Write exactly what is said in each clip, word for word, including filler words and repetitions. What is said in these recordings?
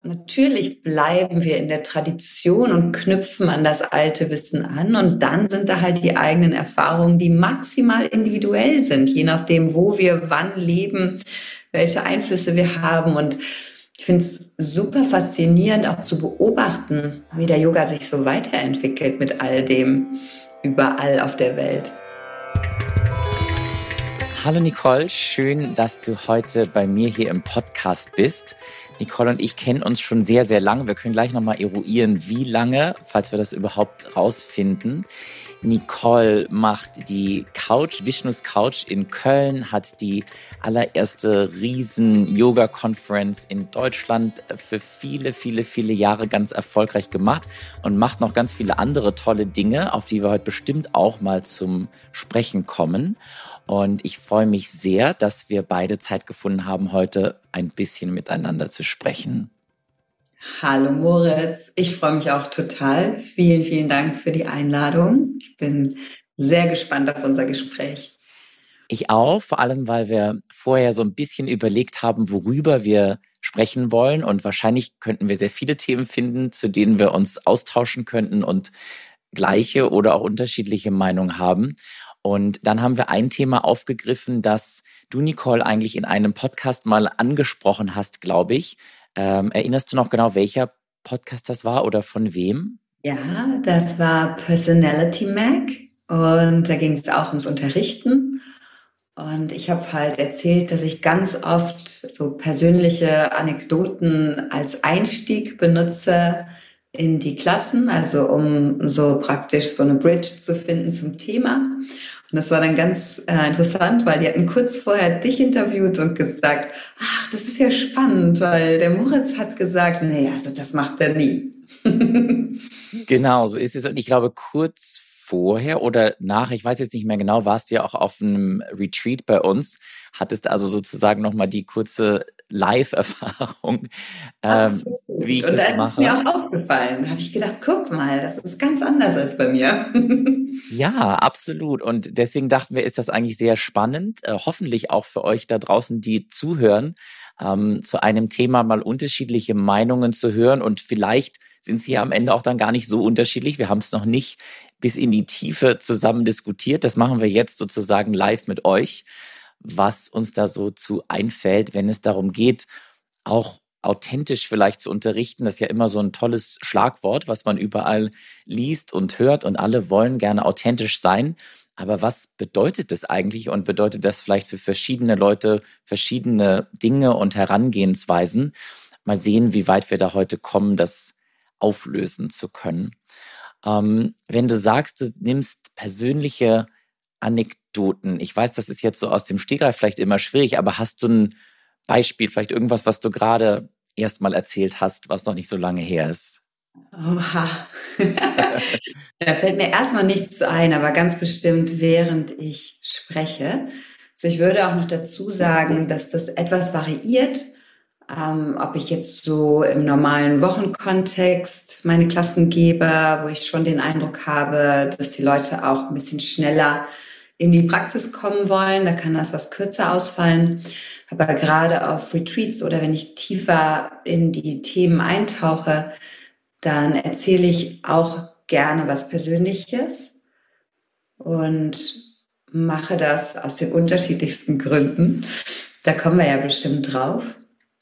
natürlich bleiben wir in der Tradition und knüpfen an das alte Wissen an. Und dann sind da halt die eigenen Erfahrungen, die maximal individuell sind, je nachdem, wo wir wann leben, welche Einflüsse wir haben. Und ich finde es super faszinierend, auch zu beobachten, wie der Yoga sich so weiterentwickelt mit all dem überall auf der Welt. Hallo Nicole, schön, dass du heute bei mir hier im Podcast bist. Nicole und ich kennen uns schon sehr, sehr lange. Wir können gleich nochmal eruieren, wie lange, falls wir das überhaupt rausfinden. Nicole macht die Couch, Vishnus Couch in Köln, hat die allererste Riesen-Yoga-Conference in Deutschland für viele, viele, viele Jahre ganz erfolgreich gemacht und macht noch ganz viele andere tolle Dinge, auf die wir heute bestimmt auch mal zum Sprechen kommen. Und ich freue mich sehr, dass wir beide Zeit gefunden haben, heute ein bisschen miteinander zu sprechen. Hallo Moritz, ich freue mich auch total. Vielen, vielen Dank für die Einladung. Ich bin sehr gespannt auf unser Gespräch. Ich auch, vor allem, weil wir vorher so ein bisschen überlegt haben, worüber wir sprechen wollen. Und wahrscheinlich könnten wir sehr viele Themen finden, zu denen wir uns austauschen könnten und gleiche oder auch unterschiedliche Meinungen haben. Und dann haben wir ein Thema aufgegriffen, das du, Nicole, eigentlich in einem Podcast mal angesprochen hast, glaube ich. Ähm, erinnerst du noch genau, welcher Podcast das war oder von wem? Ja, das war Personality Mag und da ging es auch ums Unterrichten. Und ich habe halt erzählt, dass ich ganz oft so persönliche Anekdoten als Einstieg benutze in die Klassen, also um so praktisch so eine Bridge zu finden zum Thema. Und das war dann ganz äh, interessant, weil die hatten kurz vorher dich interviewt und gesagt, ach, das ist ja spannend, weil der Moritz hat gesagt, nee, also das macht er nie. Genau, so ist es. Und ich glaube, kurz vorher oder nach, ich weiß jetzt nicht mehr genau, warst du ja auch auf einem Retreat bei uns, hattest also sozusagen nochmal die kurze Live-Erfahrung, ähm, wie ich und das da ist mache. es mir auch aufgefallen. Da habe ich gedacht, guck mal, das ist ganz anders als bei mir. Ja, absolut. Und deswegen dachten wir, ist das eigentlich sehr spannend, äh, hoffentlich auch für euch da draußen, die zuhören, ähm, zu einem Thema mal unterschiedliche Meinungen zu hören. Und vielleicht sind sie ja am Ende auch dann gar nicht so unterschiedlich. Wir haben es noch nicht bis in die Tiefe zusammen diskutiert. Das machen wir jetzt sozusagen live mit euch, was uns da so zu einfällt, wenn es darum geht, auch authentisch vielleicht zu unterrichten. Das ist ja immer so ein tolles Schlagwort, was man überall liest und hört und alle wollen gerne authentisch sein. Aber was bedeutet das eigentlich und bedeutet das vielleicht für verschiedene Leute verschiedene Dinge und Herangehensweisen? Mal sehen, wie weit wir da heute kommen, das auflösen zu können. Ähm, wenn du sagst, du nimmst persönliche Anekdoten, ich weiß, das ist jetzt so aus dem Stegreif vielleicht immer schwierig, aber hast du ein Beispiel, vielleicht irgendwas, was du gerade erst mal erzählt hast, was noch nicht so lange her ist? Oha. Da fällt mir erstmal nichts ein, aber ganz bestimmt, während ich spreche. Also ich würde auch noch dazu sagen, dass das etwas variiert, ähm, ob ich jetzt so im normalen Wochenkontext meine Klassen gebe, wo ich schon den Eindruck habe, dass die Leute auch ein bisschen schneller in die Praxis kommen wollen. Da kann das was kürzer ausfallen. Aber gerade auf Retreats oder wenn ich tiefer in die Themen eintauche, dann erzähle ich auch gerne was Persönliches und mache das aus den unterschiedlichsten Gründen. Da kommen wir ja bestimmt drauf.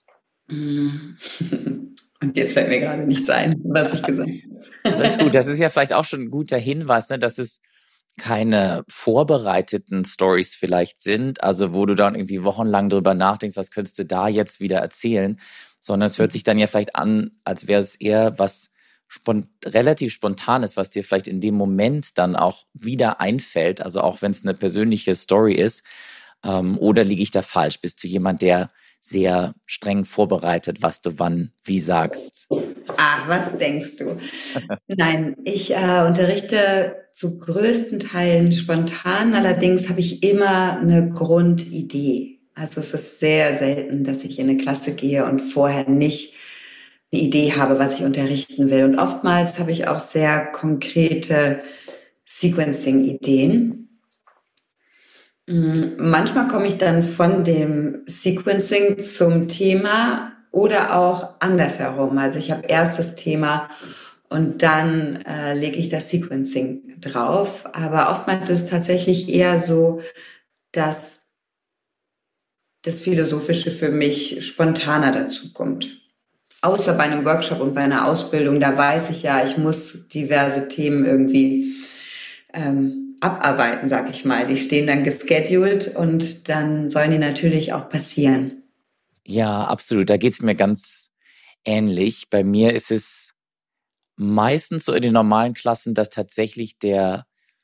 Und jetzt fällt mir gerade nichts ein, was ich gesagt habe. Das ist gut. Das ist ja vielleicht auch schon ein guter Hinweis, ne, dass es keine vorbereiteten Stories vielleicht sind, also wo du dann irgendwie wochenlang drüber nachdenkst, was könntest du da jetzt wieder erzählen, sondern es hört sich dann ja vielleicht an, als wäre es eher was spont- relativ Spontanes, was dir vielleicht in dem Moment dann auch wieder einfällt, also auch wenn es eine persönliche Story ist. Ähm, oder liege ich da falsch? Bist du jemand, der sehr streng vorbereitet, was du wann wie sagst? Ah, was denkst du? Nein, ich äh, unterrichte zu größten Teilen spontan, allerdings habe ich immer eine Grundidee. Also es ist sehr selten, dass ich in eine Klasse gehe und vorher nicht eine Idee habe, was ich unterrichten will. Und oftmals habe ich auch sehr konkrete Sequencing-Ideen. Manchmal komme ich dann von dem Sequencing zum Thema oder auch andersherum. Also ich habe erst das Thema und dann äh, lege ich das Sequencing drauf. Aber oftmals ist es tatsächlich eher so, dass das Philosophische für mich spontaner dazu kommt. Außer bei einem Workshop und bei einer Ausbildung, da weiß ich ja, ich muss diverse Themen irgendwie ähm, abarbeiten, sag ich mal. Die stehen dann gescheduled und dann sollen die natürlich auch passieren. Ja, absolut. Da geht's mir ganz ähnlich. Bei mir ist es meistens so in den normalen Klassen, dass tatsächlich der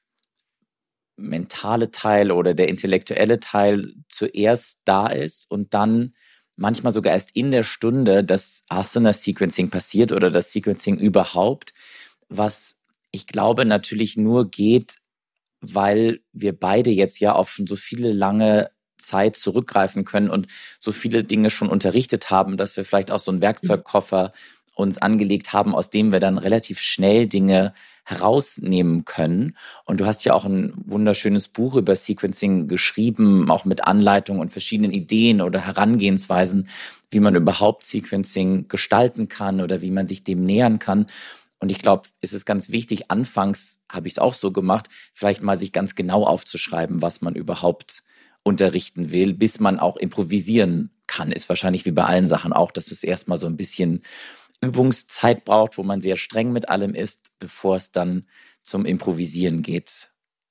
mentale Teil oder der intellektuelle Teil zuerst da ist und dann manchmal sogar erst in der Stunde das Asana-Sequencing passiert oder das Sequencing überhaupt, was ich glaube natürlich nur geht, weil wir beide jetzt ja auf schon so viele lange Zeit zurückgreifen können und so viele Dinge schon unterrichtet haben, dass wir vielleicht auch so einen Werkzeugkoffer uns angelegt haben, aus dem wir dann relativ schnell Dinge herausnehmen können. Und du hast ja auch ein wunderschönes Buch über Sequencing geschrieben, auch mit Anleitungen und verschiedenen Ideen oder Herangehensweisen, wie man überhaupt Sequencing gestalten kann oder wie man sich dem nähern kann. Und ich glaube, es ist ganz wichtig, anfangs habe ich es auch so gemacht, vielleicht mal sich ganz genau aufzuschreiben, was man überhaupt unterrichten will, bis man auch improvisieren kann. Ist wahrscheinlich wie bei allen Sachen auch, dass es erstmal so ein bisschen Übungszeit braucht, wo man sehr streng mit allem ist, bevor es dann zum Improvisieren geht.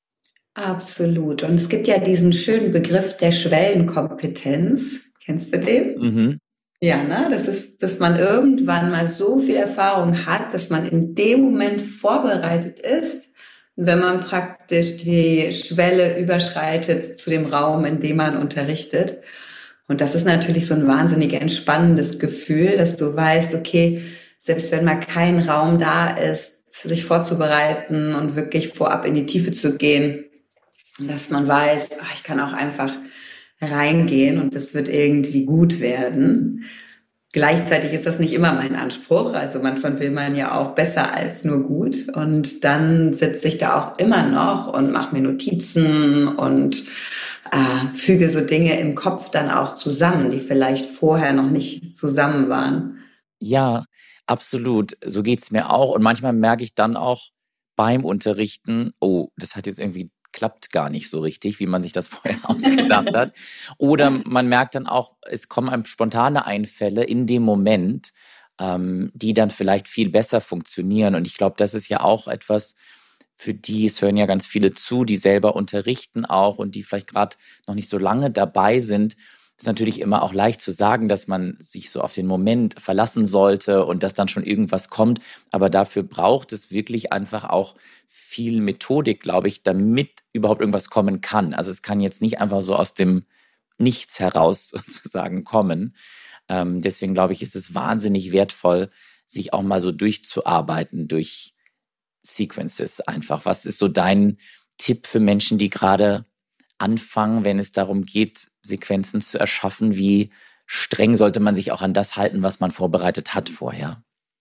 Absolut. Und es gibt ja diesen schönen Begriff der Schwellenkompetenz. Kennst du den? Mhm. Ja, ne? Das ist, dass man irgendwann mal so viel Erfahrung hat, dass man in dem Moment vorbereitet ist, wenn man praktisch die Schwelle überschreitet zu dem Raum, in dem man unterrichtet. Und das ist natürlich so ein wahnsinnig entspannendes Gefühl, dass du weißt, okay, selbst wenn mal kein Raum da ist, sich vorzubereiten und wirklich vorab in die Tiefe zu gehen, dass man weiß, ach, ich kann auch einfach reingehen und das wird irgendwie gut werden. Gleichzeitig ist das nicht immer mein Anspruch. Also manchmal will man ja auch besser als nur gut. Und dann sitze ich da auch immer noch und mache mir Notizen und äh, füge so Dinge im Kopf dann auch zusammen, die vielleicht vorher noch nicht zusammen waren. Ja, absolut. So geht's mir auch. Und manchmal merke ich dann auch beim Unterrichten, oh, das hat jetzt irgendwie klappt gar nicht so richtig, wie man sich das vorher ausgedacht hat. Oder man merkt dann auch, es kommen einem spontane Einfälle in dem Moment, ähm, die dann vielleicht viel besser funktionieren. Und ich glaube, das ist ja auch etwas, für die, es hören ja ganz viele zu, die selber unterrichten auch und die vielleicht gerade noch nicht so lange dabei sind. Ist natürlich immer auch leicht zu sagen, dass man sich so auf den Moment verlassen sollte und dass dann schon irgendwas kommt. Aber dafür braucht es wirklich einfach auch viel Methodik, glaube ich, damit überhaupt irgendwas kommen kann. Also es kann jetzt nicht einfach so aus dem Nichts heraus sozusagen kommen. Ähm, deswegen glaube ich, ist es wahnsinnig wertvoll, sich auch mal so durchzuarbeiten durch Sequences einfach. Was ist so dein Tipp für Menschen, die gerade anfangen, wenn es darum geht, Sequenzen zu erschaffen? Wie streng sollte man sich auch an das halten, was man vorbereitet hat vorher?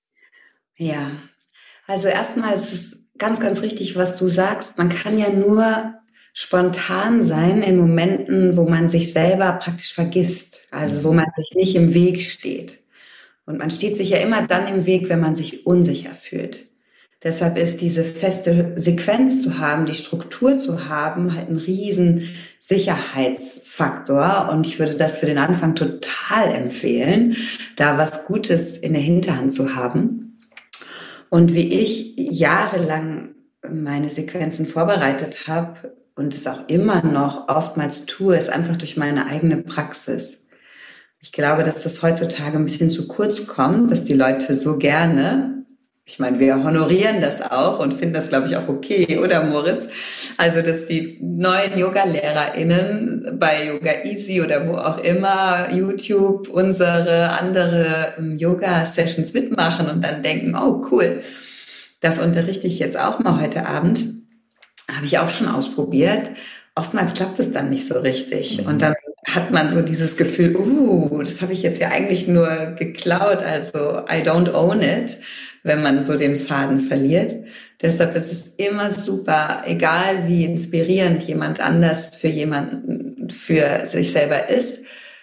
Ja, also erstmal ist es ganz, ganz richtig, was du sagst. Man kann ja nur spontan sein in Momenten, wo man sich selber praktisch vergisst, also wo man sich nicht im Weg steht. Und man steht sich ja immer dann im Weg, wenn man sich unsicher fühlt. Deshalb ist diese feste Sequenz zu haben, die Struktur zu haben, halt ein riesen Sicherheitsfaktor. Und ich würde das für den Anfang total empfehlen, da was Gutes in der Hinterhand zu haben. Und wie ich jahrelang meine Sequenzen vorbereitet habe und es auch immer noch oftmals tue, ist einfach durch meine eigene Praxis. Ich glaube, dass das heutzutage ein bisschen zu kurz kommt, dass die Leute so gerne, ich meine, wir honorieren das auch und finden das, glaube ich, auch okay, oder Moritz? Also, dass die neuen Yoga-LehrerInnen bei Yoga Easy oder wo auch immer, YouTube, unsere andere Yoga-Sessions mitmachen und dann denken, oh cool, das unterrichte ich jetzt auch mal heute Abend. Habe ich auch schon ausprobiert. Oftmals klappt es dann nicht so richtig. Mhm. Und dann hat man so dieses Gefühl, uh, das habe ich jetzt ja eigentlich nur geklaut, also I don't own it, wenn man so den Faden verliert. Deshalb ist es immer super, egal wie inspirierend jemand anders für jemanden, für sich selber ist,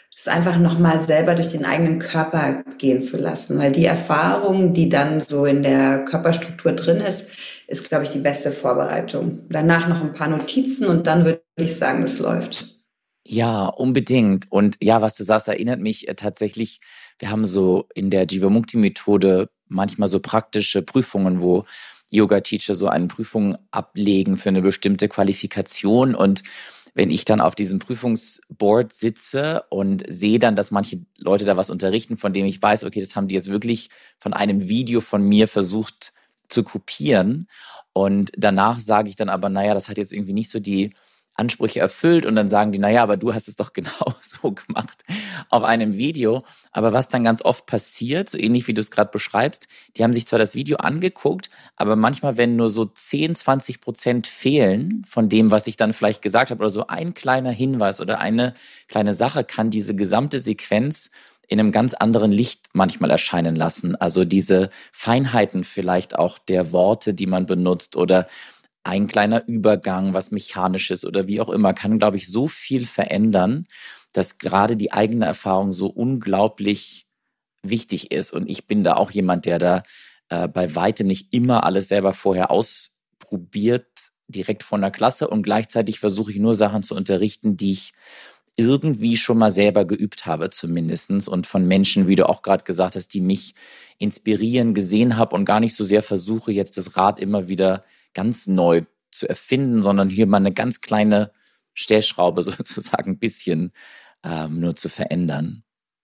das einfach nochmal selber durch den eigenen Körper gehen zu lassen. Weil die Erfahrung, die dann so in der Körperstruktur drin ist, ist, glaube ich, die beste Vorbereitung. Danach noch ein paar Notizen und dann würde ich sagen, das läuft. Ja, unbedingt. Und ja, was du sagst, erinnert mich äh, tatsächlich, wir haben so in der Jivamukti-Methode manchmal so praktische Prüfungen, wo Yoga-Teacher so eine Prüfung ablegen für eine bestimmte Qualifikation. Und wenn ich dann auf diesem Prüfungsboard sitze und sehe dann, dass manche Leute da was unterrichten, von dem ich weiß, okay, das haben die jetzt wirklich von einem Video von mir versucht zu kopieren. Und danach sage ich dann aber, naja, das hat jetzt irgendwie nicht so die Ansprüche erfüllt, und dann sagen die, naja, aber du hast es doch genau so gemacht auf einem Video. Aber was dann ganz oft passiert, so ähnlich wie du es gerade beschreibst, die haben sich zwar das Video angeguckt, aber manchmal, wenn nur so zehn, zwanzig Prozent fehlen von dem, was ich dann vielleicht gesagt habe, oder so ein kleiner Hinweis oder eine kleine Sache, kann diese gesamte Sequenz in einem ganz anderen Licht manchmal erscheinen lassen. Also diese Feinheiten vielleicht auch der Worte, die man benutzt, oder ein kleiner Übergang, was Mechanisches oder wie auch immer, kann, glaube ich, so viel verändern, dass gerade die eigene Erfahrung so unglaublich wichtig ist. Und ich bin da auch jemand, der da äh, bei weitem nicht immer alles selber vorher ausprobiert, direkt von der Klasse. Und gleichzeitig versuche ich nur Sachen zu unterrichten, die ich irgendwie schon mal selber geübt habe zumindestens, und von Menschen, wie du auch gerade gesagt hast, die mich inspirieren, gesehen habe, und gar nicht so sehr versuche, jetzt das Rad immer wieder ganz neu zu erfinden, sondern hier mal eine ganz kleine Stellschraube sozusagen ein bisschen ähm, nur zu verändern.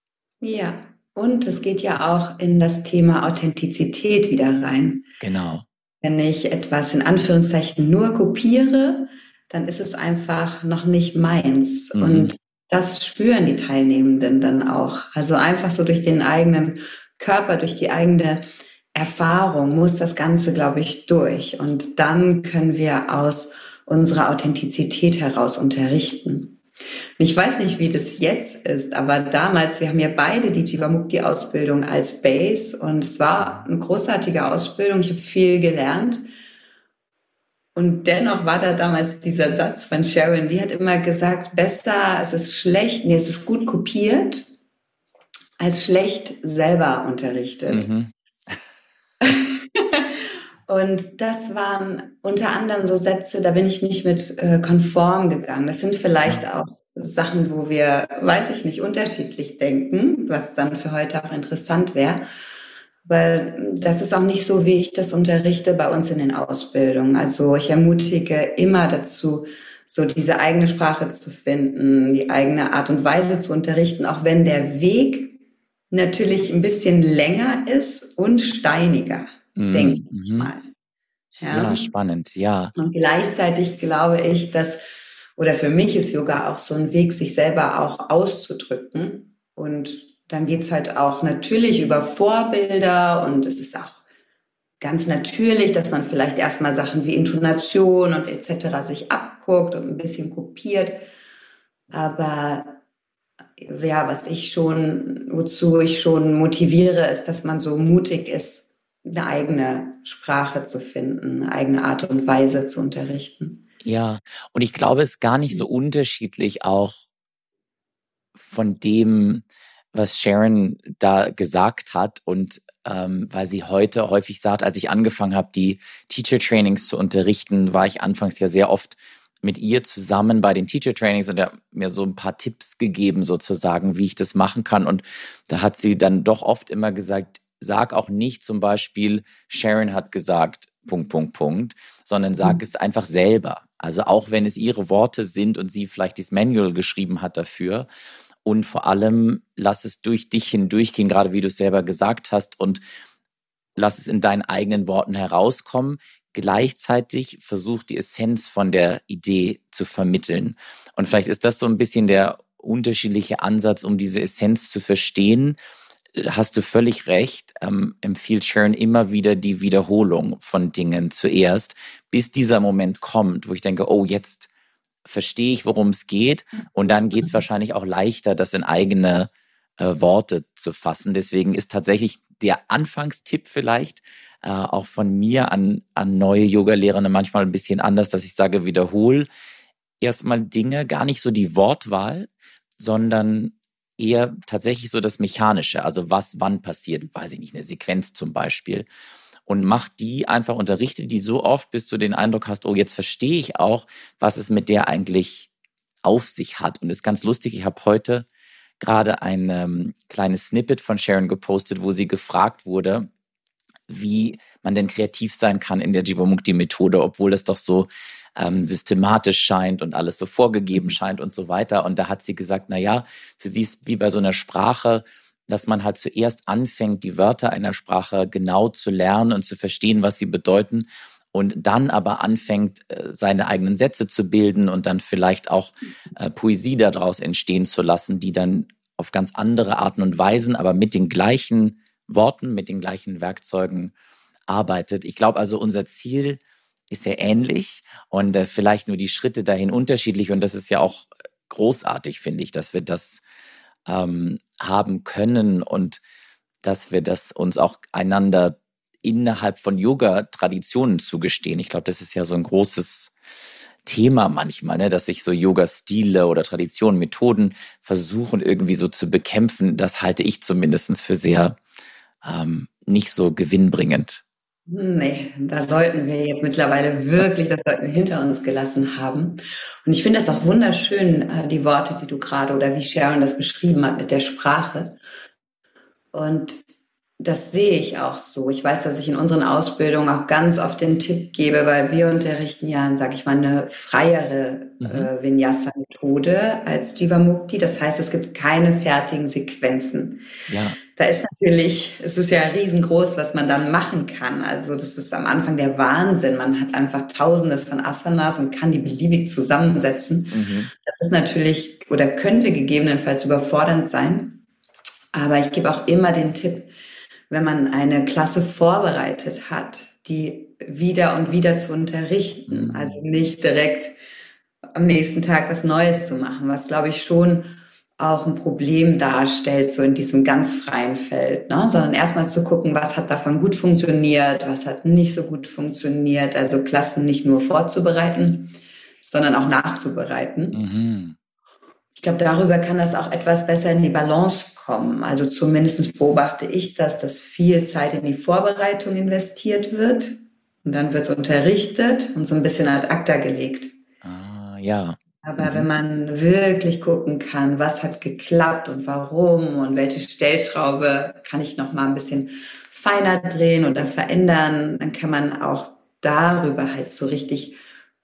Ja, und es geht ja auch in das Thema Authentizität wieder rein. Genau. Wenn ich etwas in Anführungszeichen nur kopiere, dann ist es einfach noch nicht meins. Mhm. Und das spüren die Teilnehmenden dann auch. Also einfach so durch den eigenen Körper, durch die eigene Erfahrung muss das Ganze, glaube ich, durch. Und dann können wir aus unserer Authentizität heraus unterrichten. Und ich weiß nicht, wie das jetzt ist, aber damals, wir haben ja beide die Jivamukti-Ausbildung als Base, und es war eine großartige Ausbildung. Ich habe viel gelernt. Und dennoch war da damals dieser Satz von Sharon, die hat immer gesagt, besser, es ist schlecht, nee, es ist gut kopiert, als schlecht selber unterrichtet. Mhm. Und das waren unter anderem so Sätze, da bin ich nicht mit äh, konform gegangen. Das sind vielleicht auch Sachen, wo wir, weiß ich nicht, unterschiedlich denken, was dann für heute auch interessant wäre. Weil das ist auch nicht so, wie ich das unterrichte bei uns in den Ausbildungen. Also ich ermutige immer dazu, so diese eigene Sprache zu finden, die eigene Art und Weise zu unterrichten, auch wenn der Weg natürlich ein bisschen länger ist und steiniger, Mhm. denke ich Mhm. mal. Ja. ja, spannend, ja. Und gleichzeitig glaube ich, dass, oder für mich ist Yoga auch so ein Weg, sich selber auch auszudrücken. Und dann geht's halt auch natürlich über Vorbilder, und es ist auch ganz natürlich, dass man vielleicht erstmal Sachen wie Intonation und et cetera sich abguckt und ein bisschen kopiert. Aber ja, was ich schon, wozu ich schon motiviere, ist, dass man so mutig ist, eine eigene Sprache zu finden, eine eigene Art und Weise zu unterrichten. Ja, und ich glaube, es ist gar nicht so unterschiedlich auch von dem, was Sharon da gesagt hat, und ähm, weil sie heute häufig sagt, als ich angefangen habe, die Teacher-Trainings zu unterrichten, war ich anfangs ja sehr oft mit ihr zusammen bei den Teacher-Trainings, und er hat mir so ein paar Tipps gegeben sozusagen, wie ich das machen kann. Und da hat sie dann doch oft immer gesagt, sag auch nicht zum Beispiel, Sharon hat gesagt, Punkt, Punkt, Punkt, sondern sag mhm. es einfach selber. Also auch wenn es ihre Worte sind und sie vielleicht das Manual geschrieben hat dafür. Und vor allem, lass es durch dich hindurchgehen, gerade wie du es selber gesagt hast, und lass es in deinen eigenen Worten herauskommen. Gleichzeitig versuch die Essenz von der Idee zu vermitteln. Und vielleicht ist das so ein bisschen der unterschiedliche Ansatz, um diese Essenz zu verstehen. Hast du völlig recht, ähm, empfiehlt Sharon immer wieder die Wiederholung von Dingen zuerst, bis dieser Moment kommt, wo ich denke, oh, jetzt verstehe ich, worum es geht. Und dann geht es wahrscheinlich auch leichter, das in eigene äh, Worte zu fassen. Deswegen ist tatsächlich der Anfangstipp vielleicht äh, auch von mir an, an neue Yoga-Lehrende manchmal ein bisschen anders, dass ich sage, wiederhol erstmal Dinge, gar nicht so die Wortwahl, sondern eher tatsächlich so das Mechanische, also was wann passiert, weiß ich nicht, eine Sequenz zum Beispiel. Und mach die einfach, unterrichte die so oft, bis du den Eindruck hast, oh, jetzt verstehe ich auch, was es mit der eigentlich auf sich hat. Und das ist ganz lustig, ich habe heute gerade ein ähm, kleines Snippet von Sharon gepostet, wo sie gefragt wurde, wie man denn kreativ sein kann in der Jivamukti-Methode, obwohl es doch so ähm, systematisch scheint und alles so vorgegeben scheint und so weiter. Und da hat sie gesagt, na ja, für sie ist wie bei so einer Sprache, dass man halt zuerst anfängt, die Wörter einer Sprache genau zu lernen und zu verstehen, was sie bedeuten, und dann aber anfängt, äh, seine eigenen Sätze zu bilden und dann vielleicht auch äh, Poesie daraus entstehen zu lassen, die dann auf ganz andere Arten und Weisen, aber mit den gleichen Worten, mit den gleichen Werkzeugen arbeitet. Ich glaube also, unser Ziel ist sehr ähnlich und äh, vielleicht nur die Schritte dahin unterschiedlich. Und das ist ja auch großartig, finde ich, dass wir das ähm, haben können und dass wir das uns auch einander innerhalb von Yoga-Traditionen zugestehen. Ich glaube, das ist ja so ein großes Thema manchmal, ne, dass sich so Yoga-Stile oder Traditionen, Methoden versuchen irgendwie so zu bekämpfen. Das halte ich zumindest für sehr ähm, nicht so gewinnbringend. Nee, da sollten wir jetzt mittlerweile wirklich, das sollten wir hinter uns gelassen haben. Und ich finde das auch wunderschön, äh, die Worte, die du gerade oder wie Sharon das beschrieben hat mit der Sprache. Und das sehe ich auch so. Ich weiß, dass ich in unseren Ausbildungen auch ganz oft den Tipp gebe, weil wir unterrichten ja, sage ich mal, eine freiere Mhm. äh, Vinyasa-Methode als Jivamukti. Das heißt, es gibt keine fertigen Sequenzen. Ja. Da ist natürlich, es ist ja riesengroß, was man dann machen kann. Also das ist am Anfang der Wahnsinn. Man hat einfach tausende von Asanas und kann die beliebig zusammensetzen. Mhm. Das ist natürlich oder könnte gegebenenfalls überfordernd sein. Aber ich gebe auch immer den Tipp, wenn man eine Klasse vorbereitet hat, die wieder und wieder zu unterrichten. Mhm. Also nicht direkt am nächsten Tag was Neues zu machen, was, glaube ich, schon auch ein Problem darstellt, so in diesem ganz freien Feld, ne? Sondern erstmal zu gucken, was hat davon gut funktioniert, was hat nicht so gut funktioniert. Also Klassen nicht nur vorzubereiten, sondern auch nachzubereiten. Mhm. Ich glaube, darüber kann das auch etwas besser in die Balance kommen. Also zumindest beobachte ich das, dass viel Zeit in die Vorbereitung investiert wird und dann wird es unterrichtet und so ein bisschen ad acta gelegt. Ah, ja. Aber Mhm. wenn man wirklich gucken kann, was hat geklappt und warum und welche Stellschraube kann ich noch mal ein bisschen feiner drehen oder verändern, dann kann man auch darüber halt so richtig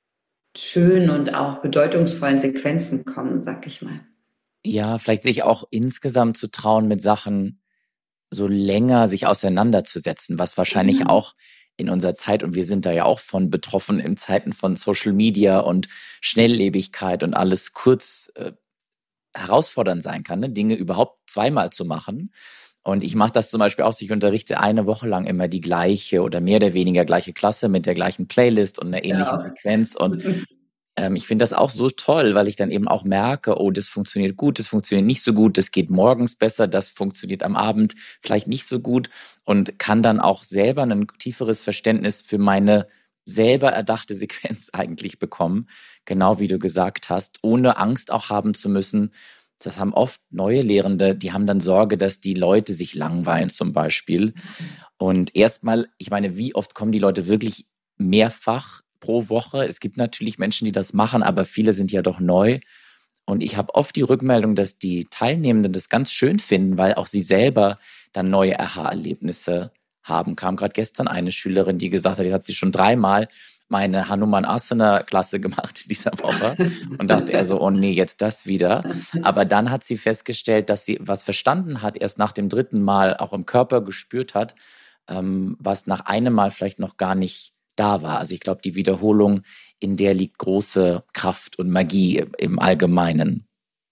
schönen und auch bedeutungsvollen Sequenzen kommen, sag ich mal. Ja, vielleicht sich auch insgesamt zu trauen, mit Sachen so länger sich auseinanderzusetzen, was wahrscheinlich Ja. auch in unserer Zeit, und wir sind da ja auch von betroffen in Zeiten von Social Media und Schnelllebigkeit und alles kurz äh, herausfordernd sein kann, ne? Dinge überhaupt zweimal zu machen. Und ich mache das zum Beispiel auch, ich unterrichte eine Woche lang immer die gleiche oder mehr oder weniger gleiche Klasse mit der gleichen Playlist und einer ähnlichen Ja. Sequenz. Und ähm, ich finde das auch so toll, weil ich dann eben auch merke, oh, das funktioniert gut, das funktioniert nicht so gut, das geht morgens besser, das funktioniert am Abend vielleicht nicht so gut, und kann dann auch selber ein tieferes Verständnis für meine selber erdachte Sequenz eigentlich bekommen, genau wie du gesagt hast, ohne Angst auch haben zu müssen. Das haben oft neue Lehrende, die haben dann Sorge, dass die Leute sich langweilen zum Beispiel. Und erstmal, ich meine, wie oft kommen die Leute wirklich mehrfach pro Woche? Es gibt natürlich Menschen, die das machen, aber viele sind ja doch neu. Und ich habe oft die Rückmeldung, dass die Teilnehmenden das ganz schön finden, weil auch sie selber dann neue Aha-Erlebnisse haben. Kam gerade gestern eine Schülerin, die gesagt hat, die hat sie schon dreimal meine Hanuman Asana Klasse gemacht dieser Woche und dachte er so, oh nee, jetzt das wieder. Aber dann hat sie festgestellt, dass sie was verstanden hat, erst nach dem dritten Mal auch im Körper gespürt hat, ähm, was nach einem Mal vielleicht noch gar nicht da war. Also ich glaube, die Wiederholung, in der liegt große Kraft und Magie im Allgemeinen.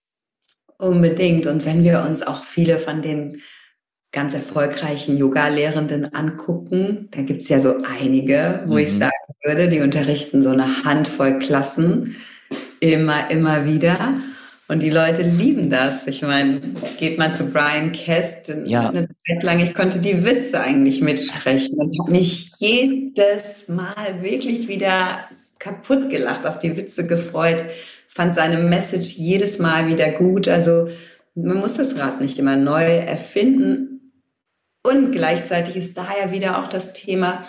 Unbedingt. Und wenn wir uns auch viele von den ganz erfolgreichen Yoga-Lehrenden angucken, da gibt's ja so einige, wo ich Mhm. sagen würde, die unterrichten so eine Handvoll Klassen immer, immer wieder. Und die Leute lieben das. Ich meine, geht mal zu Brian Kest, Ja. eine Zeit lang, ich konnte die Witze eigentlich mitsprechen und habe mich jedes Mal wirklich wieder kaputt gelacht, auf die Witze gefreut, fand seine Message jedes Mal wieder gut. Also man muss das Rad nicht immer neu erfinden. Und gleichzeitig ist da ja wieder auch das Thema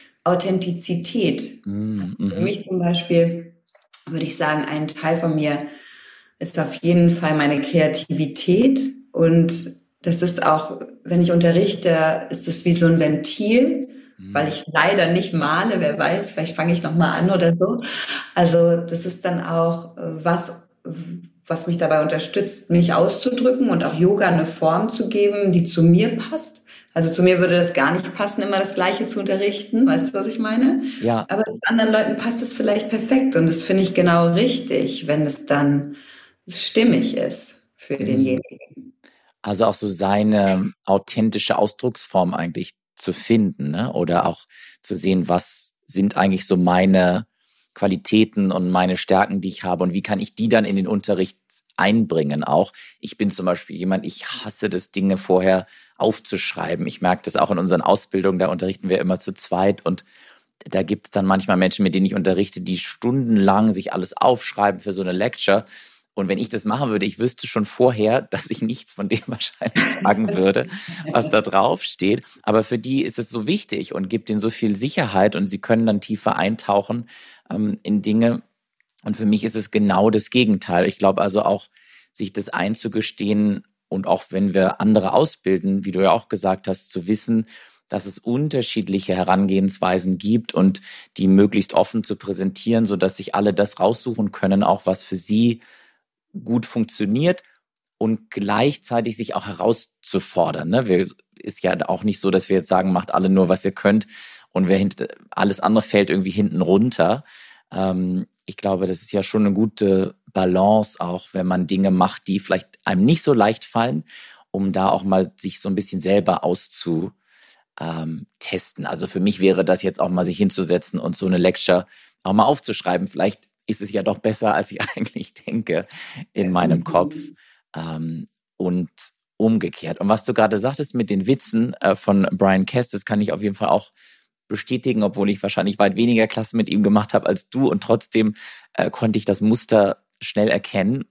Authentizität. Mm, Für mhm. mich zum Beispiel würde ich sagen, ein Teil von mir ist auf jeden Fall meine Kreativität. Und das ist auch, wenn ich unterrichte, ist es wie so ein Ventil, weil Mm, ich leider nicht male. Wer weiß, vielleicht fange ich noch mal an oder so. Also das ist dann auch äh, was, was mich dabei unterstützt, mich auszudrücken und auch Yoga eine Form zu geben, die zu mir passt. Also zu mir würde das gar nicht passen, immer das Gleiche zu unterrichten. Weißt du, was ich meine? ja. Aber zu anderen Leuten passt es vielleicht perfekt. Und das finde ich genau richtig, wenn es dann stimmig ist für Mm. denjenigen. Also auch so seine authentische Ausdrucksform eigentlich zu finden, ne? Oder auch zu sehen, was sind eigentlich so meine Qualitäten und meine Stärken, die ich habe und wie kann ich die dann in den Unterricht einbringen auch. Ich bin zum Beispiel jemand, ich hasse das, Dinge vorher aufzuschreiben. Ich merke das auch in unseren Ausbildungen, da unterrichten wir immer zu zweit und da gibt es dann manchmal Menschen, mit denen ich unterrichte, die stundenlang sich alles aufschreiben für so eine Lecture. Und wenn ich das machen würde, ich wüsste schon vorher, dass ich nichts von dem wahrscheinlich sagen würde, was da drauf steht. Aber für die ist es so wichtig und gibt ihnen so viel Sicherheit und sie können dann tiefer eintauchen ähm, in Dinge. Und für mich ist es genau das Gegenteil. Ich glaube also auch, sich das einzugestehen und auch wenn wir andere ausbilden, wie du ja auch gesagt hast, zu wissen, dass es unterschiedliche Herangehensweisen gibt und die möglichst offen zu präsentieren, sodass sich alle das raussuchen können, auch was für sie gut funktioniert und gleichzeitig sich auch herauszufordern. Ne? Wir, ist ja auch nicht so, dass wir jetzt sagen, macht alle nur, was ihr könnt und wer hint, alles andere fällt irgendwie hinten runter. Ähm, ich glaube, das ist ja schon eine gute Balance auch, wenn man Dinge macht, die vielleicht einem nicht so leicht fallen, um da auch mal sich so ein bisschen selber auszu ähm, testen. Also für mich wäre das jetzt auch mal sich hinzusetzen und so eine Lecture auch mal aufzuschreiben. Vielleicht ist es ja doch besser, als ich eigentlich denke in meinem Kopf. Ähm, und umgekehrt. Und was du gerade sagtest mit den Witzen äh, von Brian Kess, das kann ich auf jeden Fall auch bestätigen, obwohl ich wahrscheinlich weit weniger Klassen mit ihm gemacht habe als du und trotzdem äh, konnte ich das Muster schnell erkennen.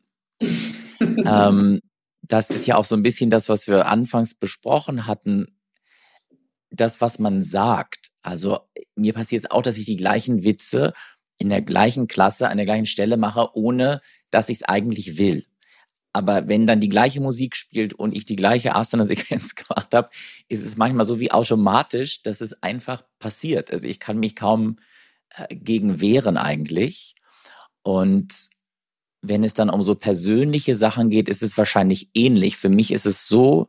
ähm, das ist ja auch so ein bisschen das, was wir anfangs besprochen hatten, das, was man sagt. Also mir passiert es auch, dass ich die gleichen Witze in der gleichen Klasse, an der gleichen Stelle mache, ohne dass ich es eigentlich will. Aber wenn dann die gleiche Musik spielt und ich die gleiche Asana-Sequenz gemacht habe, ist es manchmal so wie automatisch, dass es einfach passiert. Also ich kann mich kaum äh, gegen wehren eigentlich. Und wenn es dann um so persönliche Sachen geht, ist es wahrscheinlich ähnlich. Für mich ist es so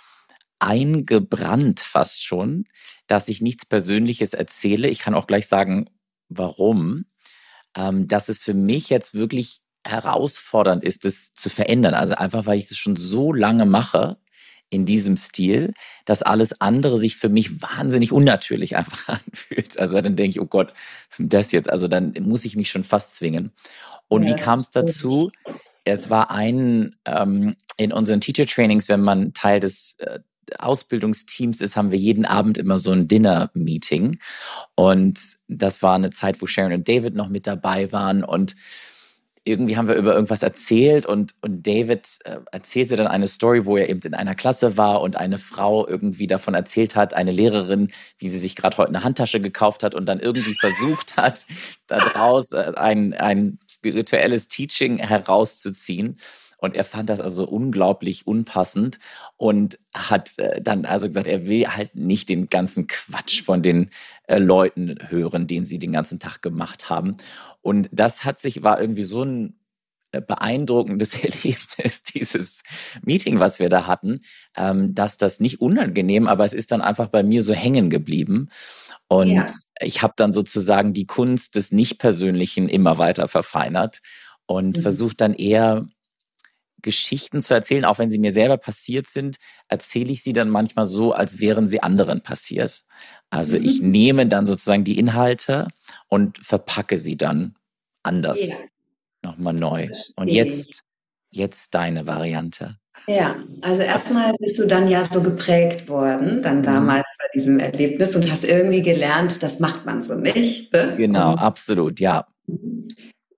eingebrannt fast schon, dass ich nichts Persönliches erzähle. Ich kann auch gleich sagen, warum. Ähm, dass es für mich jetzt wirklich herausfordernd ist, das zu verändern. Also einfach, weil ich das schon so lange mache in diesem Stil, dass alles andere sich für mich wahnsinnig unnatürlich einfach anfühlt. Also dann denke ich, oh Gott, was ist denn das jetzt? Also dann muss ich mich schon fast zwingen. Und Ja, wie das kam es ist gut. dazu? Es war ein, ähm, in unseren Teacher-Trainings, wenn man Teil des äh, Ausbildungsteams ist, haben wir jeden Abend immer so ein Dinner-Meeting. Und das war eine Zeit, wo Sharon und David noch mit dabei waren. Und irgendwie haben wir über irgendwas erzählt und, und David äh, erzählte dann eine Story, wo er eben in einer Klasse war und eine Frau irgendwie davon erzählt hat, eine Lehrerin, wie sie sich gerade heute eine Handtasche gekauft hat und dann irgendwie versucht hat, daraus äh, ein, ein spirituelles Teaching herauszuziehen. Und er fand das also unglaublich unpassend und hat äh, dann also gesagt, er will halt nicht den ganzen Quatsch von den äh, Leuten hören, den sie den ganzen Tag gemacht haben. Und das hat sich, war irgendwie so ein äh, beeindruckendes Erlebnis, dieses Meeting, was wir da hatten, ähm, dass das nicht unangenehm, aber es ist dann einfach bei mir so hängen geblieben. Und Ja. ich habe dann sozusagen die Kunst des Nicht-Persönlichen immer weiter verfeinert und Mhm. versucht dann eher Geschichten zu erzählen, auch wenn sie mir selber passiert sind, erzähle ich sie dann manchmal so, als wären sie anderen passiert. Also ich Mhm. nehme dann sozusagen die Inhalte und verpacke sie dann Ja, anders, nochmal das neu. Und verstehe ich. jetzt, jetzt deine Variante. Ja, also erstmal bist du dann ja so geprägt worden, dann Mhm. damals bei diesem Erlebnis und hast irgendwie gelernt, das macht man so nicht. Ne? Genau, Und absolut, ja.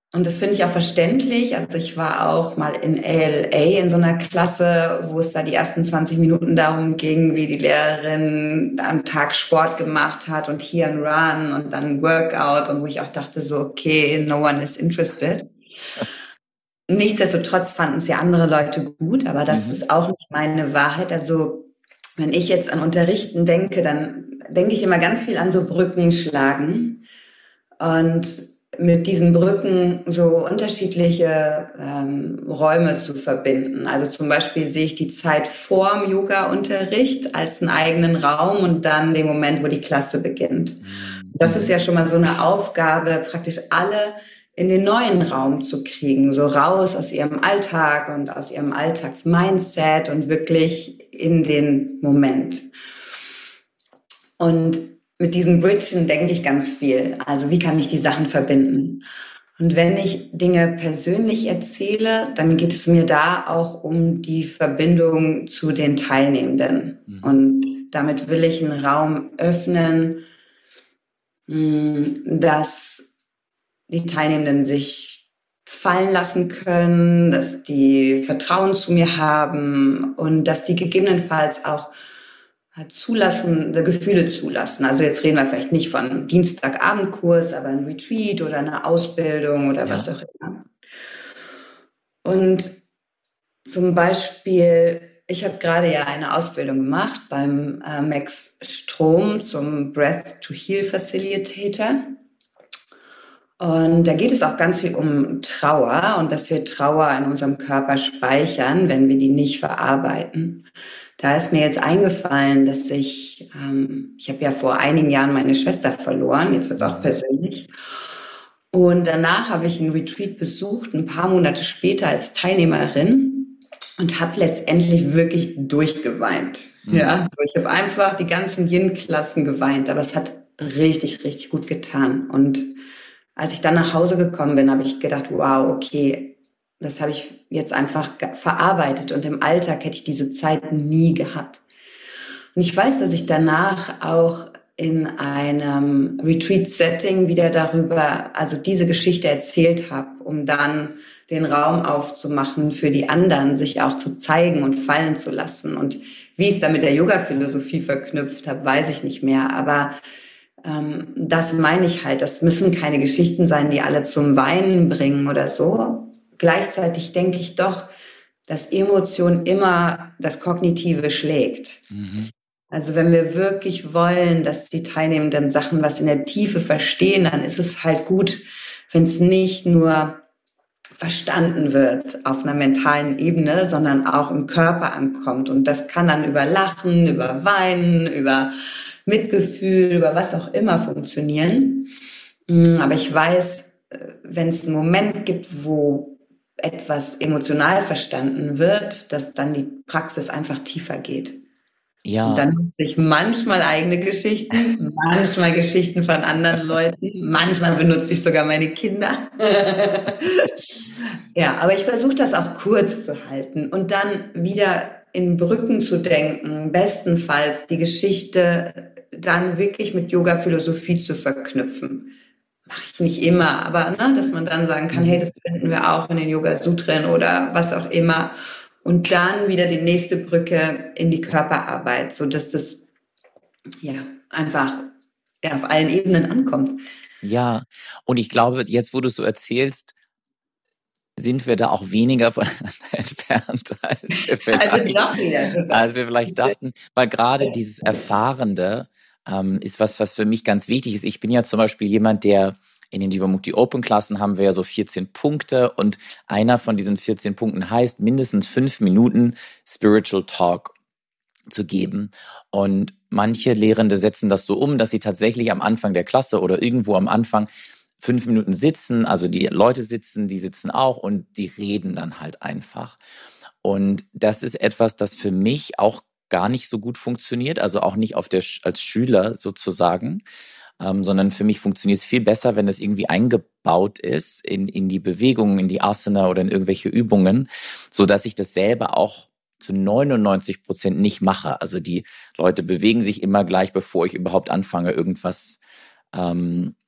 Und das finde ich auch verständlich. Also ich war auch mal in L A in so einer Klasse, wo es da die ersten zwanzig Minuten darum ging, wie die Lehrerin am Tag Sport gemacht hat und hier ein Run und dann ein Workout und wo ich auch dachte so, okay, no one is interested. Nichtsdestotrotz fanden es ja andere Leute gut, aber das Mhm. ist auch nicht meine Wahrheit. Also wenn ich jetzt an Unterrichten denke, dann denke ich immer ganz viel an so Brücken schlagen und mit diesen Brücken so unterschiedliche ähm, Räume zu verbinden. Also zum Beispiel sehe ich die Zeit vorm Yoga-Unterricht als einen eigenen Raum und dann den Moment, wo die Klasse beginnt. Das ist ja schon mal so eine Aufgabe, praktisch alle in den neuen Raum zu kriegen, so raus aus ihrem Alltag und aus ihrem Alltagsmindset und wirklich in den Moment. Und mit diesen Bridgen denke ich ganz viel. Also wie kann ich die Sachen verbinden? Und wenn ich Dinge persönlich erzähle, dann geht es mir da auch um die Verbindung zu den Teilnehmenden. Mhm. Und damit will ich einen Raum öffnen, dass die Teilnehmenden sich fallen lassen können, dass die Vertrauen zu mir haben und dass die gegebenenfalls auch zulassen, Gefühle zulassen. Also jetzt reden wir vielleicht nicht von einem Dienstagabendkurs, aber ein Retreat oder eine Ausbildung oder ja. was auch immer. Und zum Beispiel, ich habe gerade ja eine Ausbildung gemacht beim äh, Max Strom zum Breath to Heal Facilitator. Und da geht es auch ganz viel um Trauer und dass wir Trauer in unserem Körper speichern, wenn wir die nicht verarbeiten. Da ist mir jetzt eingefallen, dass ich, ähm, ich habe ja vor einigen Jahren meine Schwester verloren, jetzt wird es auch persönlich. Und danach habe ich einen Retreat besucht, ein paar Monate später als Teilnehmerin und habe letztendlich wirklich durchgeweint. Mhm. Ja, also ich habe einfach die ganzen Yin-Klassen geweint, aber es hat richtig, richtig gut getan. Und als ich dann nach Hause gekommen bin, habe ich gedacht, wow, okay, das habe ich jetzt einfach verarbeitet und im Alltag hätte ich diese Zeit nie gehabt. Und ich weiß, dass ich danach auch in einem Retreat-Setting wieder darüber, also diese Geschichte erzählt habe, um dann den Raum aufzumachen für die anderen, sich auch zu zeigen und fallen zu lassen. Und wie ich es dann mit der Yoga-Philosophie verknüpft habe, weiß ich nicht mehr, aber ähm, das meine ich halt, das müssen keine Geschichten sein, die alle zum Weinen bringen oder so. Gleichzeitig denke ich doch, dass Emotion immer das Kognitive schlägt. Mhm. Also wenn wir wirklich wollen, dass die Teilnehmenden Sachen was in der Tiefe verstehen, dann ist es halt gut, wenn es nicht nur verstanden wird auf einer mentalen Ebene, sondern auch im Körper ankommt. Und das kann dann über Lachen, über Weinen, über Mitgefühl, über was auch immer funktionieren. Aber ich weiß, wenn es einen Moment gibt, wo etwas emotional verstanden wird, dass dann die Praxis einfach tiefer geht. Ja. Und dann nutze ich manchmal eigene Geschichten, manchmal Geschichten von anderen Leuten, manchmal benutze ich sogar meine Kinder. Ja, aber ich versuche das auch kurz zu halten und dann wieder in Brücken zu denken, bestenfalls die Geschichte dann wirklich mit Yoga-Philosophie zu verknüpfen. Mache ich nicht immer, aber ne, dass man dann sagen kann, hey, das finden wir auch in den Yoga-Sutren oder was auch immer. Und dann wieder die nächste Brücke in die Körperarbeit, so dass das ja einfach ja, auf allen Ebenen ankommt. Ja, und ich glaube, jetzt, wo du es so erzählst, sind wir da auch weniger voneinander entfernt, als wir vielleicht, also noch wieder, als wir vielleicht dachten. Weil gerade dieses Erfahrende ähm, ist was, was für mich ganz wichtig ist. Ich bin ja zum Beispiel jemand, der in den Jivamukti Open Klassen haben wir ja so vierzehn Punkte und einer von diesen vierzehn Punkten heißt, mindestens fünf Minuten Spiritual Talk zu geben. Und manche Lehrende setzen das so um, dass sie tatsächlich am Anfang der Klasse oder irgendwo am Anfang fünf Minuten sitzen, also die Leute sitzen, die sitzen auch und die reden dann halt einfach. Und das ist etwas, das für mich auch gar nicht so gut funktioniert, also auch nicht auf der, als Schüler sozusagen, ähm, sondern für mich funktioniert es viel besser, wenn es irgendwie eingebaut ist in, in die Bewegungen, in die Asana oder in irgendwelche Übungen, sodass ich das selber auch zu neunundneunzig Prozent nicht mache. Also die Leute bewegen sich immer gleich, bevor ich überhaupt anfange, irgendwas ähm,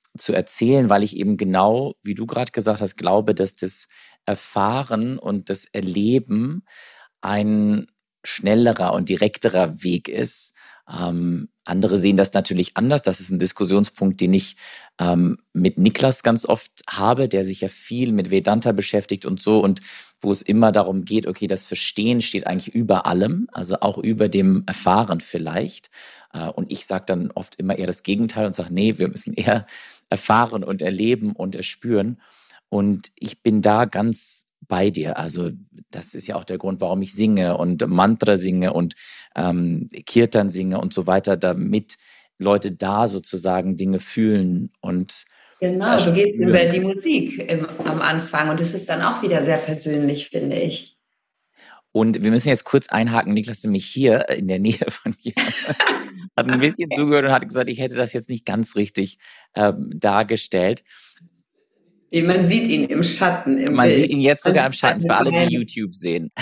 zu erzählen, weil ich eben genau, wie du gerade gesagt hast, glaube, dass das Erfahren und das Erleben ein schnellerer und direkterer Weg ist. Ähm, andere sehen das natürlich anders. Das ist ein Diskussionspunkt, den ich ähm, mit Niklas ganz oft habe, der sich ja viel mit Vedanta beschäftigt und so, und wo es immer darum geht, okay, das Verstehen steht eigentlich über allem, also auch über dem Erfahren vielleicht. Äh, und ich sage dann oft immer eher das Gegenteil und sage, nee, wir müssen eher erfahren und erleben und erspüren. Und ich bin da ganz bei dir. Also das ist ja auch der Grund, warum ich singe und Mantra singe und ähm, Kirtan singe und so weiter, damit Leute da sozusagen Dinge fühlen und Genau, du gehst über die Musik im, am Anfang und das ist dann auch wieder sehr persönlich, finde ich. Und wir müssen jetzt kurz einhaken. Niklas, nämlich hier in der Nähe von mir, hat ein bisschen okay. zugehört und hat gesagt, ich hätte das jetzt nicht ganz richtig ähm, dargestellt. Man sieht ihn im Schatten. Im Man Bild. sieht ihn jetzt sogar im Schatten, für alle, die YouTube sehen.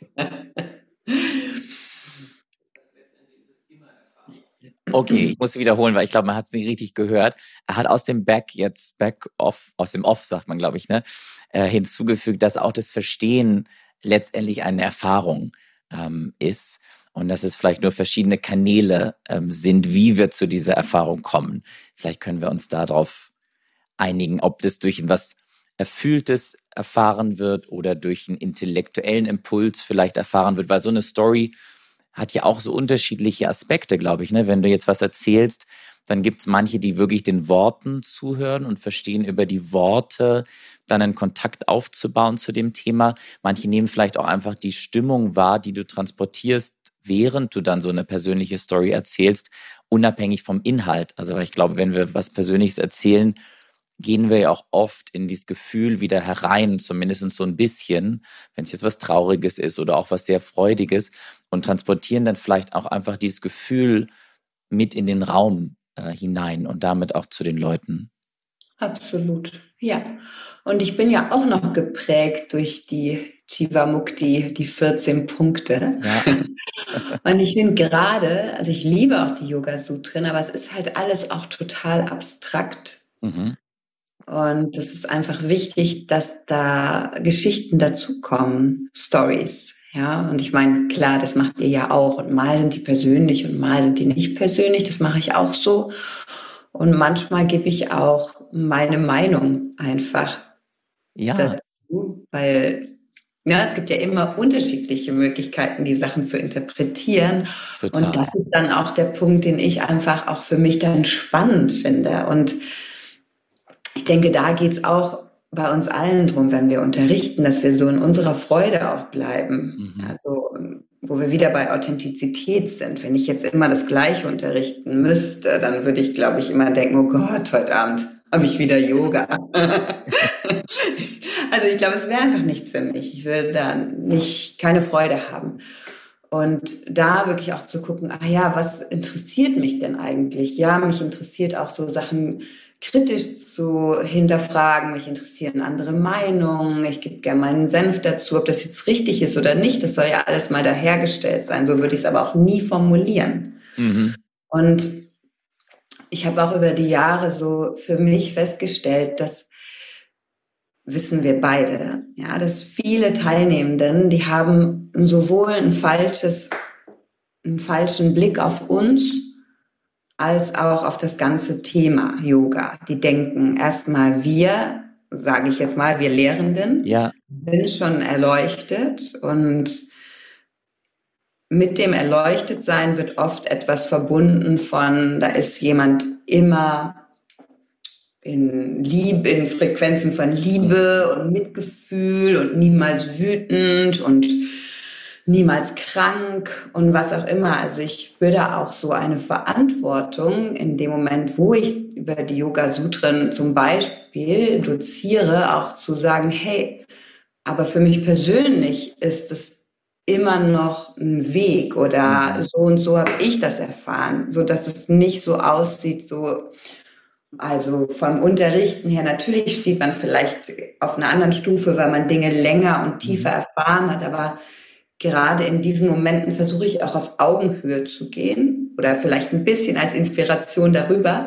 Okay, ich muss wiederholen, weil ich glaube, man hat es nicht richtig gehört. Er hat aus dem Back jetzt, Back off, aus dem Off, sagt man, glaube ich, ne, äh, hinzugefügt, dass auch das Verstehen letztendlich eine Erfahrung ähm, ist und dass es vielleicht nur verschiedene Kanäle ähm, sind, wie wir zu dieser Erfahrung kommen. Vielleicht können wir uns darauf einigen, ob das durch etwas Erfülltes erfahren wird oder durch einen intellektuellen Impuls vielleicht erfahren wird, weil so eine Story hat ja auch so unterschiedliche Aspekte, glaube ich. Ne? Wenn du jetzt was erzählst, dann gibt es manche, die wirklich den Worten zuhören und verstehen über die Worte, dann einen Kontakt aufzubauen zu dem Thema. Manche nehmen vielleicht auch einfach die Stimmung wahr, die du transportierst, während du dann so eine persönliche Story erzählst, unabhängig vom Inhalt. Also ich glaube, wenn wir was Persönliches erzählen, gehen wir ja auch oft in dieses Gefühl wieder herein, zumindest so ein bisschen, wenn es jetzt was Trauriges ist oder auch was sehr Freudiges, und transportieren dann vielleicht auch einfach dieses Gefühl mit in den Raum äh, hinein und damit auch zu den Leuten. Absolut, ja. Und ich bin ja auch noch geprägt durch die Jivamukti, die vierzehn Punkte. Ja. Und ich finde gerade, also ich liebe auch die Yoga-Sutren, aber es ist halt alles auch total abstrakt. Mhm. Und es ist einfach wichtig, dass da Geschichten dazukommen, Stories. Ja, und ich meine, klar, das macht ihr ja auch. Und mal sind die persönlich und mal sind die nicht persönlich. Das mache ich auch so. Und manchmal gebe ich auch meine Meinung einfach ja. dazu, weil ja, es gibt ja immer unterschiedliche Möglichkeiten, die Sachen zu interpretieren. Total. Und das ist dann auch der Punkt, den ich einfach auch für mich dann spannend finde. Und ich denke, da geht's auch bei uns allen drum, wenn wir unterrichten, dass wir so in unserer Freude auch bleiben. Mhm. Also, wo wir wieder bei Authentizität sind. Wenn ich jetzt immer das Gleiche unterrichten müsste, dann würde ich, glaube ich, immer denken, oh Gott, heute Abend habe ich wieder Yoga. Also ich glaube, es wäre einfach nichts für mich. Ich würde da nicht, keine Freude haben. Und da wirklich auch zu gucken, ah ja, was interessiert mich denn eigentlich? Ja, mich interessiert auch so Sachen kritisch zu hinterfragen. Mich interessieren andere Meinungen. Ich gebe gerne meinen Senf dazu, ob das jetzt richtig ist oder nicht. Das soll ja alles mal dahergestellt sein. So würde ich es aber auch nie formulieren. Mhm. Und ich habe auch über die Jahre so für mich festgestellt, dass wissen wir beide, ja, dass viele Teilnehmenden, die haben sowohl ein falsches, einen falschen Blick auf uns, als auch auf das ganze Thema Yoga. Die denken erstmal, wir, sage ich jetzt mal, wir Lehrenden, ja. sind schon erleuchtet, und mit dem Erleuchtetsein wird oft etwas verbunden von, da ist jemand immer in Liebe, in Frequenzen von Liebe und Mitgefühl und niemals wütend und niemals krank und was auch immer. Also ich spüre auch so eine Verantwortung in dem Moment, wo ich über die Yoga-Sutren zum Beispiel doziere, auch zu sagen, hey, aber für mich persönlich ist es immer noch ein Weg oder so und so habe ich das erfahren, so dass es nicht so aussieht, so. Also vom Unterrichten her, natürlich steht man vielleicht auf einer anderen Stufe, weil man Dinge länger und tiefer erfahren hat, aber gerade in diesen Momenten versuche ich auch auf Augenhöhe zu gehen oder vielleicht ein bisschen als Inspiration darüber,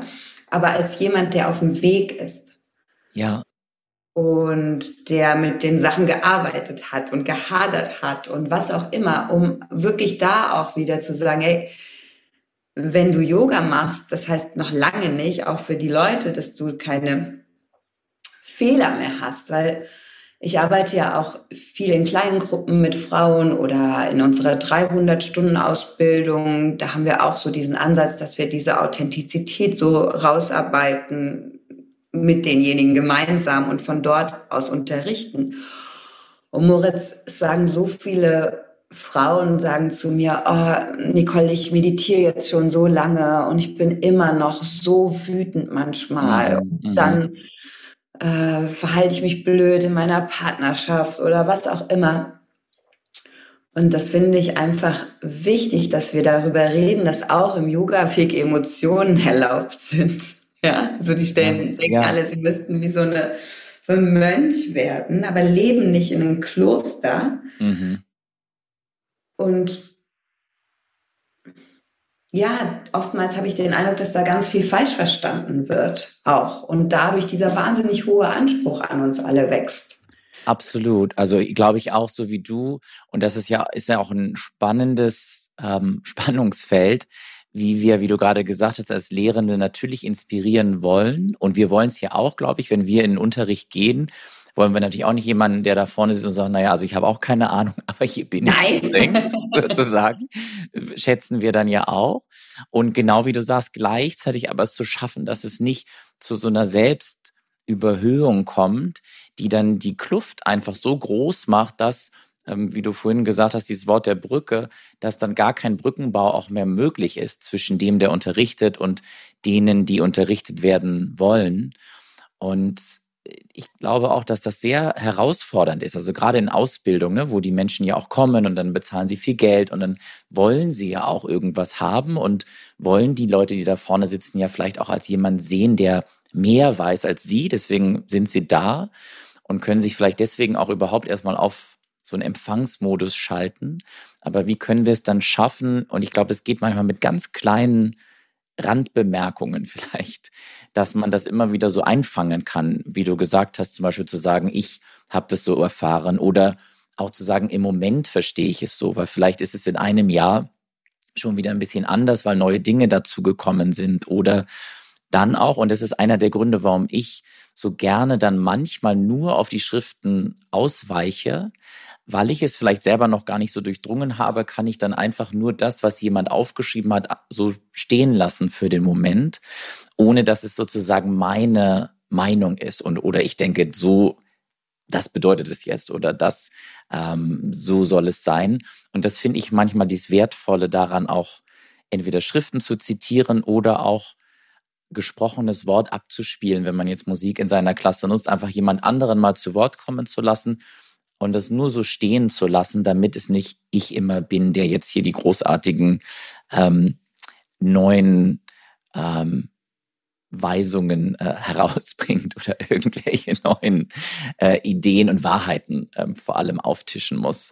aber als jemand, der auf dem Weg ist. Ja. Und der mit den Sachen gearbeitet hat und gehadert hat und was auch immer, um wirklich da auch wieder zu sagen, hey, wenn du Yoga machst, das heißt noch lange nicht, auch für die Leute, dass du keine Fehler mehr hast, weil ich arbeite ja auch viel in kleinen Gruppen mit Frauen oder in unserer dreihundert-Stunden-Ausbildung. Da haben wir auch so diesen Ansatz, dass wir diese Authentizität so rausarbeiten mit denjenigen gemeinsam und von dort aus unterrichten. Und Moritz, es sagen so viele Frauen, sagen zu mir, oh, Nicole, ich meditiere jetzt schon so lange und ich bin immer noch so wütend manchmal. Mhm, Und mhm. dann äh, verhalte ich mich blöd in meiner Partnerschaft oder was auch immer. Und das finde ich einfach wichtig, dass wir darüber reden, dass auch im Yoga viele Emotionen erlaubt sind. Ja, so die stellen, Ja, denken ja. alle, sie müssten wie so eine so ein Mönch werden, aber leben nicht in einem Kloster. Mhm. Und ja, oftmals habe ich den Eindruck, dass da ganz viel falsch verstanden wird auch und dadurch dieser wahnsinnig hohe Anspruch an uns alle wächst. Absolut. Also glaube ich auch so wie du. Und das ist ja, ist ja auch ein spannendes ähm, Spannungsfeld, wie wir, wie du gerade gesagt hast, als Lehrende natürlich inspirieren wollen. Und wir wollen es ja auch, glaube ich, wenn wir in den Unterricht gehen, wollen wir natürlich auch nicht jemanden, der da vorne sitzt und sagt, naja, also ich habe auch keine Ahnung, aber hier bin ich übrigens, sozusagen, schätzen wir dann ja auch. Und genau wie du sagst, gleichzeitig aber es zu schaffen, dass es nicht zu so einer Selbstüberhöhung kommt, die dann die Kluft einfach so groß macht, dass, ähm, wie du vorhin gesagt hast, dieses Wort der Brücke, dass dann gar kein Brückenbau auch mehr möglich ist zwischen dem, der unterrichtet und denen, die unterrichtet werden wollen. Und ich glaube auch, dass das sehr herausfordernd ist. Also gerade in Ausbildung, ne, wo die Menschen ja auch kommen und dann bezahlen sie viel Geld und dann wollen sie ja auch irgendwas haben und wollen die Leute, die da vorne sitzen, ja vielleicht auch als jemand sehen, der mehr weiß als sie. Deswegen sind sie da und können sich vielleicht deswegen auch überhaupt erstmal auf so einen Empfangsmodus schalten. Aber wie können wir es dann schaffen? Und ich glaube, es geht manchmal mit ganz kleinen Randbemerkungen vielleicht, dass man das immer wieder so einfangen kann, wie du gesagt hast, zum Beispiel zu sagen, ich habe das so erfahren oder auch zu sagen, im Moment verstehe ich es so, weil vielleicht ist es in einem Jahr schon wieder ein bisschen anders, weil neue Dinge dazugekommen sind oder dann auch, und das ist einer der Gründe, warum ich so gerne dann manchmal nur auf die Schriften ausweiche, weil ich es vielleicht selber noch gar nicht so durchdrungen habe, kann ich dann einfach nur das, was jemand aufgeschrieben hat, so stehen lassen für den Moment, ohne dass es sozusagen meine Meinung ist und oder ich denke, so, das bedeutet es jetzt oder das, ähm, so soll es sein. Und das finde ich manchmal das Wertvolle daran, auch entweder Schriften zu zitieren oder auch gesprochenes Wort abzuspielen, wenn man jetzt Musik in seiner Klasse nutzt, einfach jemand anderen mal zu Wort kommen zu lassen und das nur so stehen zu lassen, damit es nicht ich immer bin, der jetzt hier die großartigen ähm, neuen ähm, Weisungen äh, herausbringt oder irgendwelche neuen äh, Ideen und Wahrheiten ähm, vor allem auftischen muss.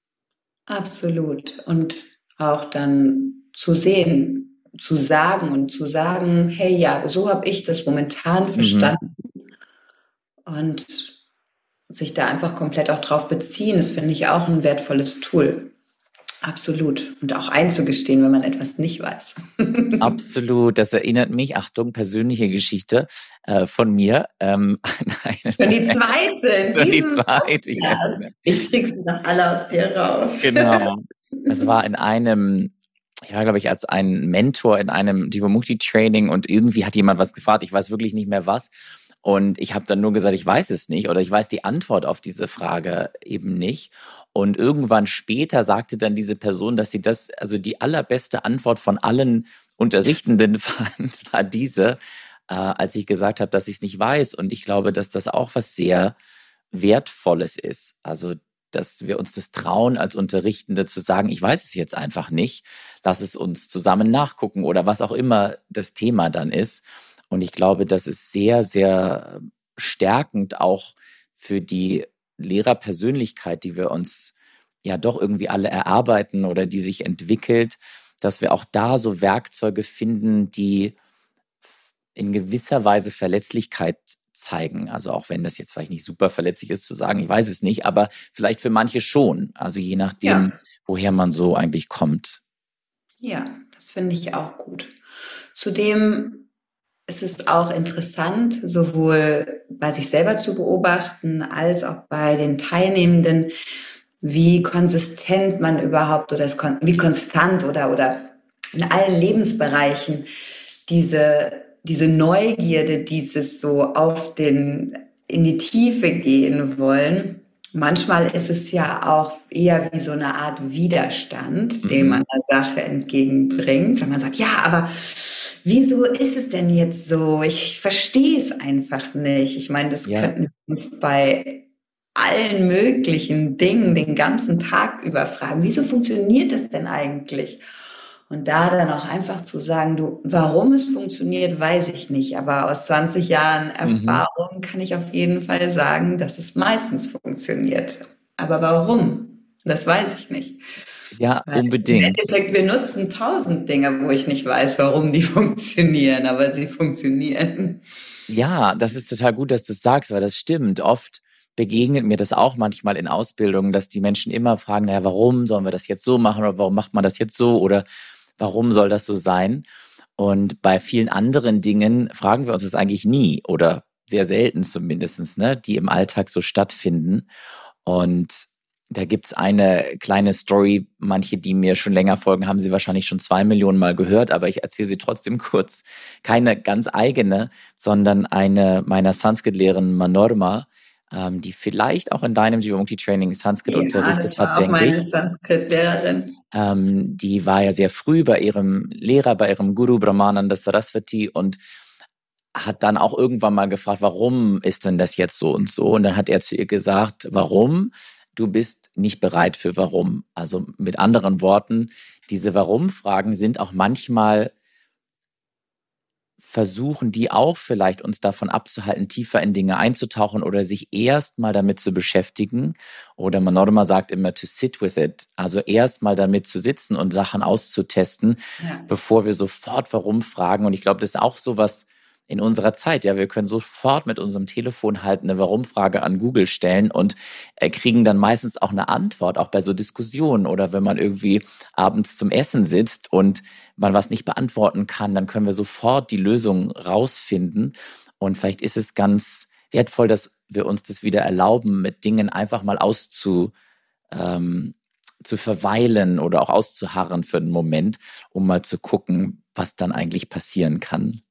Absolut. Und auch dann zu sehen, zu sagen und zu sagen, hey, ja, so habe ich das momentan verstanden. Mhm. Und sich da einfach komplett auch drauf beziehen, das finde ich auch ein wertvolles Tool. Absolut. Und auch einzugestehen, wenn man etwas nicht weiß. Absolut. Das erinnert mich, Achtung, persönliche Geschichte äh, von mir. Ähm, Schon die zweite. Schon die zweite. Ja, ich krieg sie noch alle aus dir raus. Genau. Das war in einem, ich war, glaube ich, als ein Mentor in einem Jivamukti-Training und irgendwie hat jemand was gefragt. Ich weiß wirklich nicht mehr was. Und ich habe dann nur gesagt, ich weiß es nicht oder ich weiß die Antwort auf diese Frage eben nicht. Und irgendwann später sagte dann diese Person, dass sie das, also die allerbeste Antwort von allen Unterrichtenden fand, war diese, äh, als ich gesagt habe, dass ich es nicht weiß. Und ich glaube, dass das auch was sehr Wertvolles ist. Also, dass wir uns das trauen, als Unterrichtende zu sagen, ich weiß es jetzt einfach nicht, lass es uns zusammen nachgucken oder was auch immer das Thema dann ist. Und ich glaube, das ist sehr, sehr stärkend auch für die Lehrerpersönlichkeit, die wir uns ja doch irgendwie alle erarbeiten oder die sich entwickelt, dass wir auch da so Werkzeuge finden, die in gewisser Weise Verletzlichkeit zeigen. Also auch wenn das jetzt vielleicht nicht super verletzlich ist zu sagen, ich weiß es nicht, aber vielleicht für manche schon. Also je nachdem, Ja. woher man so eigentlich kommt. Ja, das finde ich auch gut. Zudem ist es auch interessant, sowohl bei sich selber zu beobachten, als auch bei den Teilnehmenden, wie konsistent man überhaupt oder es kon- wie konstant oder, oder in allen Lebensbereichen diese, diese Neugierde, dieses so auf den, in die Tiefe gehen wollen. Manchmal ist es ja auch eher wie so eine Art Widerstand, den Mhm. man der Sache entgegenbringt, wenn man sagt, ja, aber wieso ist es denn jetzt so? Ich, ich verstehe es einfach nicht. Ich meine, das Ja. könnten wir uns bei allen möglichen Dingen den ganzen Tag über fragen. Wieso funktioniert das denn eigentlich? Und da dann auch einfach zu sagen, du, warum es funktioniert, weiß ich nicht. Aber aus zwanzig Jahren Mhm. Erfahrung kann ich auf jeden Fall sagen, dass es meistens funktioniert. Aber warum? Das weiß ich nicht. Ja, Weil im unbedingt. Endeffekt, wir nutzen tausend Dinge, wo ich nicht weiß, warum die funktionieren, aber sie funktionieren. Ja, das ist total gut, dass du es sagst, weil das stimmt. Oft begegnet mir das auch manchmal in Ausbildungen, dass die Menschen immer fragen, naja, warum sollen wir das jetzt so machen oder warum macht man das jetzt so oder warum soll das so sein? Und bei vielen anderen Dingen fragen wir uns das eigentlich nie oder sehr selten zumindest, ne, die im Alltag so stattfinden. Und da gibt's eine kleine Story. Manche, die mir schon länger folgen, haben sie wahrscheinlich schon zwei Millionen Mal gehört, aber ich erzähle sie trotzdem kurz. Keine ganz eigene, sondern eine meiner Sanskrit-Lehrerin Manorma, ähm, die vielleicht auch in deinem Jivamukti-Training Sanskrit Ja, das unterrichtet hat, war auch denke meine ich. Sanskrit-Lehrerin. Ähm, die war ja sehr früh bei ihrem Lehrer, bei ihrem Guru Brahmananda Saraswati und hat dann auch irgendwann mal gefragt, warum ist denn das jetzt so und so? Und dann hat er zu ihr gesagt, warum? Du bist nicht bereit für warum. Also mit anderen Worten, diese Warum-Fragen sind auch manchmal versuchen, die auch vielleicht uns davon abzuhalten, tiefer in Dinge einzutauchen oder sich erst mal damit zu beschäftigen. Oder Manorma sagt immer to sit with it. Also erst mal damit zu sitzen und Sachen auszutesten, Ja. bevor wir sofort warum fragen. Und ich glaube, das ist auch sowas in unserer Zeit. Ja, wir können sofort mit unserem Telefon halt eine Warum-Frage an Google stellen und äh, kriegen dann meistens auch eine Antwort, auch bei so Diskussionen oder wenn man irgendwie abends zum Essen sitzt und man was nicht beantworten kann, dann können wir sofort die Lösung rausfinden. Und vielleicht ist es ganz wertvoll, dass wir uns das wieder erlauben, mit Dingen einfach mal auszu, ähm, zu verweilen oder auch auszuharren für einen Moment, um mal zu gucken, was dann eigentlich passieren kann.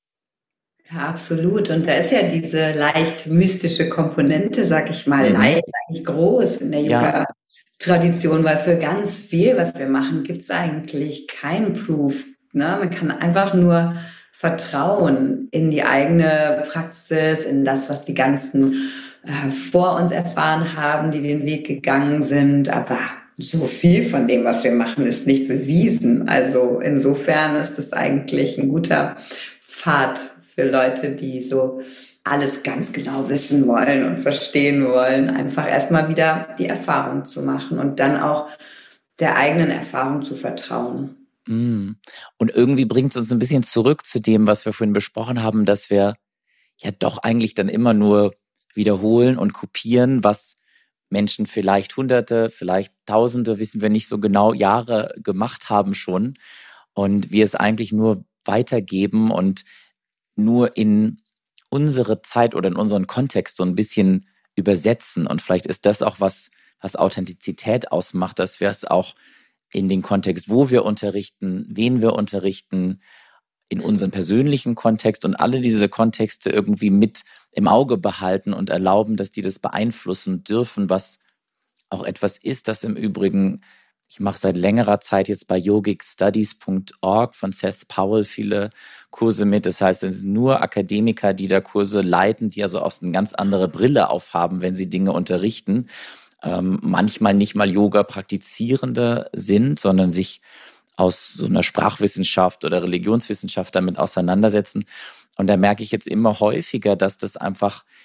Ja, absolut. Und da ist ja diese leicht mystische Komponente, sag ich mal, Mhm. leicht, eigentlich groß in der Ja, Yoga-Tradition, weil für ganz viel, was wir machen, gibt es eigentlich keinen Proof. Ne? Man kann einfach nur vertrauen in die eigene Praxis, in das, was die ganzen äh, vor uns erfahren haben, die den Weg gegangen sind. Aber so viel von dem, was wir machen, ist nicht bewiesen. Also insofern ist es eigentlich ein guter Pfad für Leute, die so alles ganz genau wissen wollen und verstehen wollen, einfach erstmal wieder die Erfahrung zu machen und dann auch der eigenen Erfahrung zu vertrauen. mm. Und irgendwie bringt es uns ein bisschen zurück zu dem, was wir vorhin besprochen haben, dass wir ja doch eigentlich dann immer nur wiederholen und kopieren, was Menschen vielleicht Hunderte, vielleicht Tausende, wissen wir nicht so genau, Jahre gemacht haben schon. Und wir es eigentlich nur weitergeben und nur in unsere Zeit oder in unseren Kontext so ein bisschen übersetzen. Und vielleicht ist das auch was, was Authentizität ausmacht, dass wir es auch in den Kontext, wo wir unterrichten, wen wir unterrichten, in unseren persönlichen Kontext und alle diese Kontexte irgendwie mit im Auge behalten und erlauben, dass die das beeinflussen dürfen, was auch etwas ist, das im Übrigen, ich mache seit längerer Zeit jetzt bei yogic studies punkt org von Seth Powell viele Kurse mit. Das heißt, es sind nur Akademiker, die da Kurse leiten, die also auch eine ganz andere Brille aufhaben, wenn sie Dinge unterrichten. Ähm, manchmal nicht mal Yoga-Praktizierende sind, sondern sich aus so einer Sprachwissenschaft oder Religionswissenschaft damit auseinandersetzen. Und da merke ich jetzt immer häufiger, dass das einfach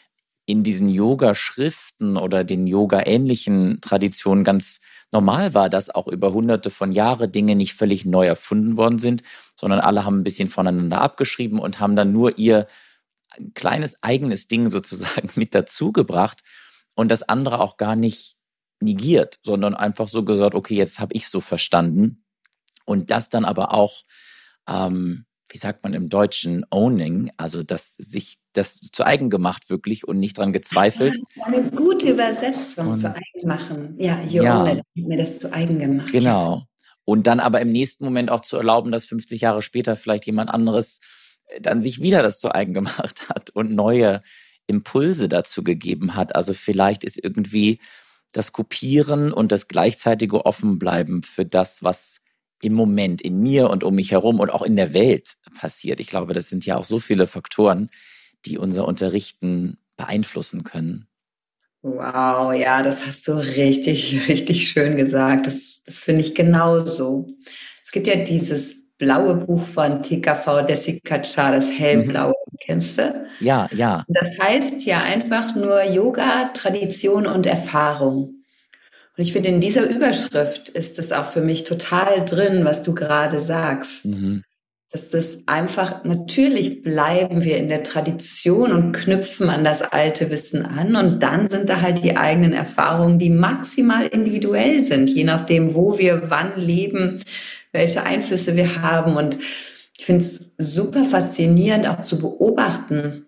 in diesen Yoga-Schriften oder den Yoga-ähnlichen Traditionen ganz normal war, dass auch über hunderte von Jahren Dinge nicht völlig neu erfunden worden sind, sondern alle haben ein bisschen voneinander abgeschrieben und haben dann nur ihr kleines eigenes Ding sozusagen mit dazugebracht und das andere auch gar nicht negiert, sondern einfach so gesagt, okay, jetzt habe ich so verstanden. Und das dann aber auch, ähm, wie sagt man im Deutschen, owning, also dass sich das zu eigen gemacht wirklich und nicht dran gezweifelt. Eine gute Übersetzung, zu Und eigen machen. Ja, you own ja, it. Ich habe mir das zu eigen gemacht. Ja. genau. Und dann aber im nächsten Moment auch zu erlauben, dass fünfzig Jahre später vielleicht jemand anderes äh, dann sich wieder das zu eigen gemacht hat und neue Impulse dazu gegeben hat. Also vielleicht ist irgendwie das Kopieren und das gleichzeitige Offenbleiben für das, was im Moment in mir und um mich herum und auch in der Welt passiert. Ich glaube, das sind ja auch so viele Faktoren, die unser Unterrichten beeinflussen können. Wow, ja, das hast du richtig, richtig schön gesagt. Das, das finde ich genauso. Es gibt ja dieses blaue Buch von T K V Desikachar, das Mhm. hellblaue, kennst du? Ja, ja. Das heißt ja einfach nur Yoga, Tradition und Erfahrung. Und ich finde, in dieser Überschrift ist es auch für mich total drin, was du gerade sagst. Mhm. Dass das einfach, natürlich bleiben wir in der Tradition und knüpfen an das alte Wissen an. Und dann sind da halt die eigenen Erfahrungen, die maximal individuell sind, je nachdem, wo wir wann leben, welche Einflüsse wir haben. Und ich finde es super faszinierend auch zu beobachten,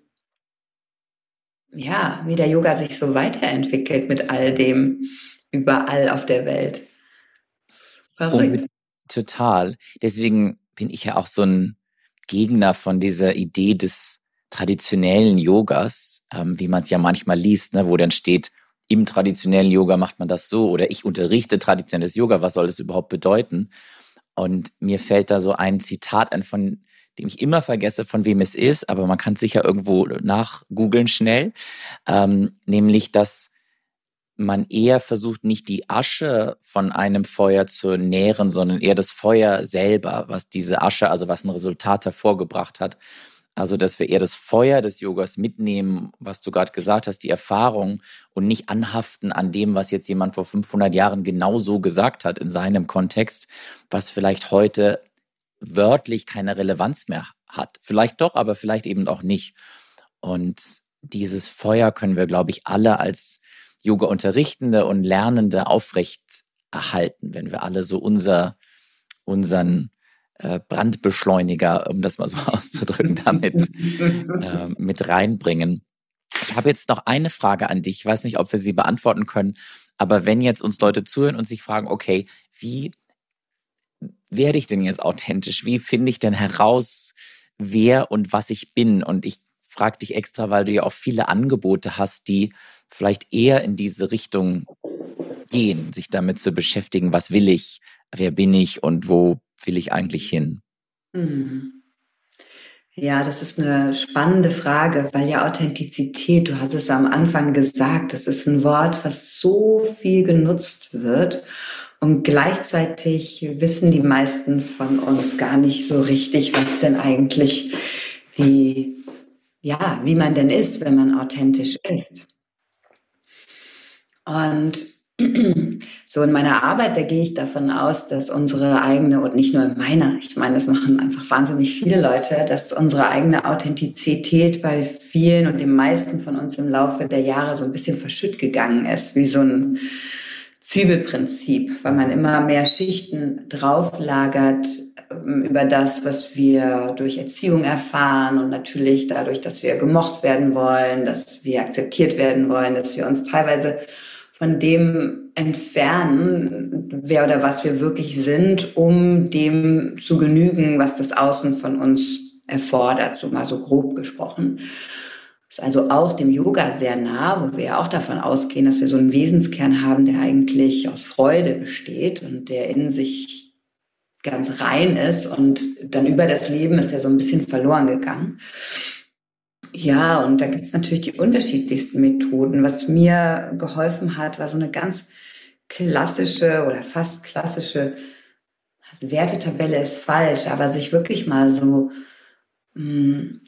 ja, wie der Yoga sich so weiterentwickelt mit all dem überall auf der Welt. Verrückt. Und total. Deswegen bin ich ja auch so ein Gegner von dieser Idee des traditionellen Yogas, ähm, wie man es ja manchmal liest, ne, wo dann steht, im traditionellen Yoga macht man das so oder ich unterrichte traditionelles Yoga, was soll das überhaupt bedeuten? Und mir fällt da so ein Zitat ein, von dem ich immer vergesse, von wem es ist, aber man kann es sicher irgendwo nachgoogeln schnell, ähm, nämlich, dass man eher versucht, nicht die Asche von einem Feuer zu nähren, sondern eher das Feuer selber, was diese Asche, also was ein Resultat hervorgebracht hat. Also, dass wir eher das Feuer des Yogas mitnehmen, was du gerade gesagt hast, die Erfahrung und nicht anhaften an dem, was jetzt jemand vor fünfhundert Jahren genau so gesagt hat in seinem Kontext, was vielleicht heute wörtlich keine Relevanz mehr hat. Vielleicht doch, aber vielleicht eben auch nicht. Und dieses Feuer können wir, glaube ich, alle als Yoga-Unterrichtende und Lernende aufrecht erhalten, wenn wir alle so unser, unseren äh, Brandbeschleuniger, um das mal so auszudrücken, damit äh, mit reinbringen. Ich habe jetzt noch eine Frage an dich. Ich weiß nicht, ob wir sie beantworten können, aber wenn jetzt uns Leute zuhören und sich fragen, okay, wie werde ich denn jetzt authentisch? Wie finde ich denn heraus, wer und was ich bin? Und ich frage dich extra, weil du ja auch viele Angebote hast, die vielleicht eher in diese Richtung gehen, sich damit zu beschäftigen, was will ich, wer bin ich und wo will ich eigentlich hin? Mhm. Ja, das ist eine spannende Frage, weil ja Authentizität, du hast es am Anfang gesagt, das ist ein Wort, was so viel genutzt wird und gleichzeitig wissen die meisten von uns gar nicht so richtig, was denn eigentlich, wie, ja, wie man denn ist, wenn man authentisch ist. Und so in meiner Arbeit, da gehe ich davon aus, dass unsere eigene, und nicht nur in meiner, ich meine, das machen einfach wahnsinnig viele Leute, dass unsere eigene Authentizität bei vielen und den meisten von uns im Laufe der Jahre so ein bisschen verschütt gegangen ist, wie so ein Zwiebelprinzip, weil man immer mehr Schichten drauflagert ähm, über das, was wir durch Erziehung erfahren und natürlich dadurch, dass wir gemocht werden wollen, dass wir akzeptiert werden wollen, dass wir uns teilweise von dem entfernen, wer oder was wir wirklich sind, um dem zu genügen, was das Außen von uns erfordert, so mal so grob gesprochen. Das ist also auch dem Yoga sehr nah, wo wir ja auch davon ausgehen, dass wir so einen Wesenskern haben, der eigentlich aus Freude besteht und der in sich ganz rein ist und dann über das Leben ist er so ein bisschen verloren gegangen. Ja, und da gibt es natürlich die unterschiedlichsten Methoden. Was mir geholfen hat, war so eine ganz klassische oder fast klassische Wertetabelle ist falsch, aber sich wirklich mal so mh,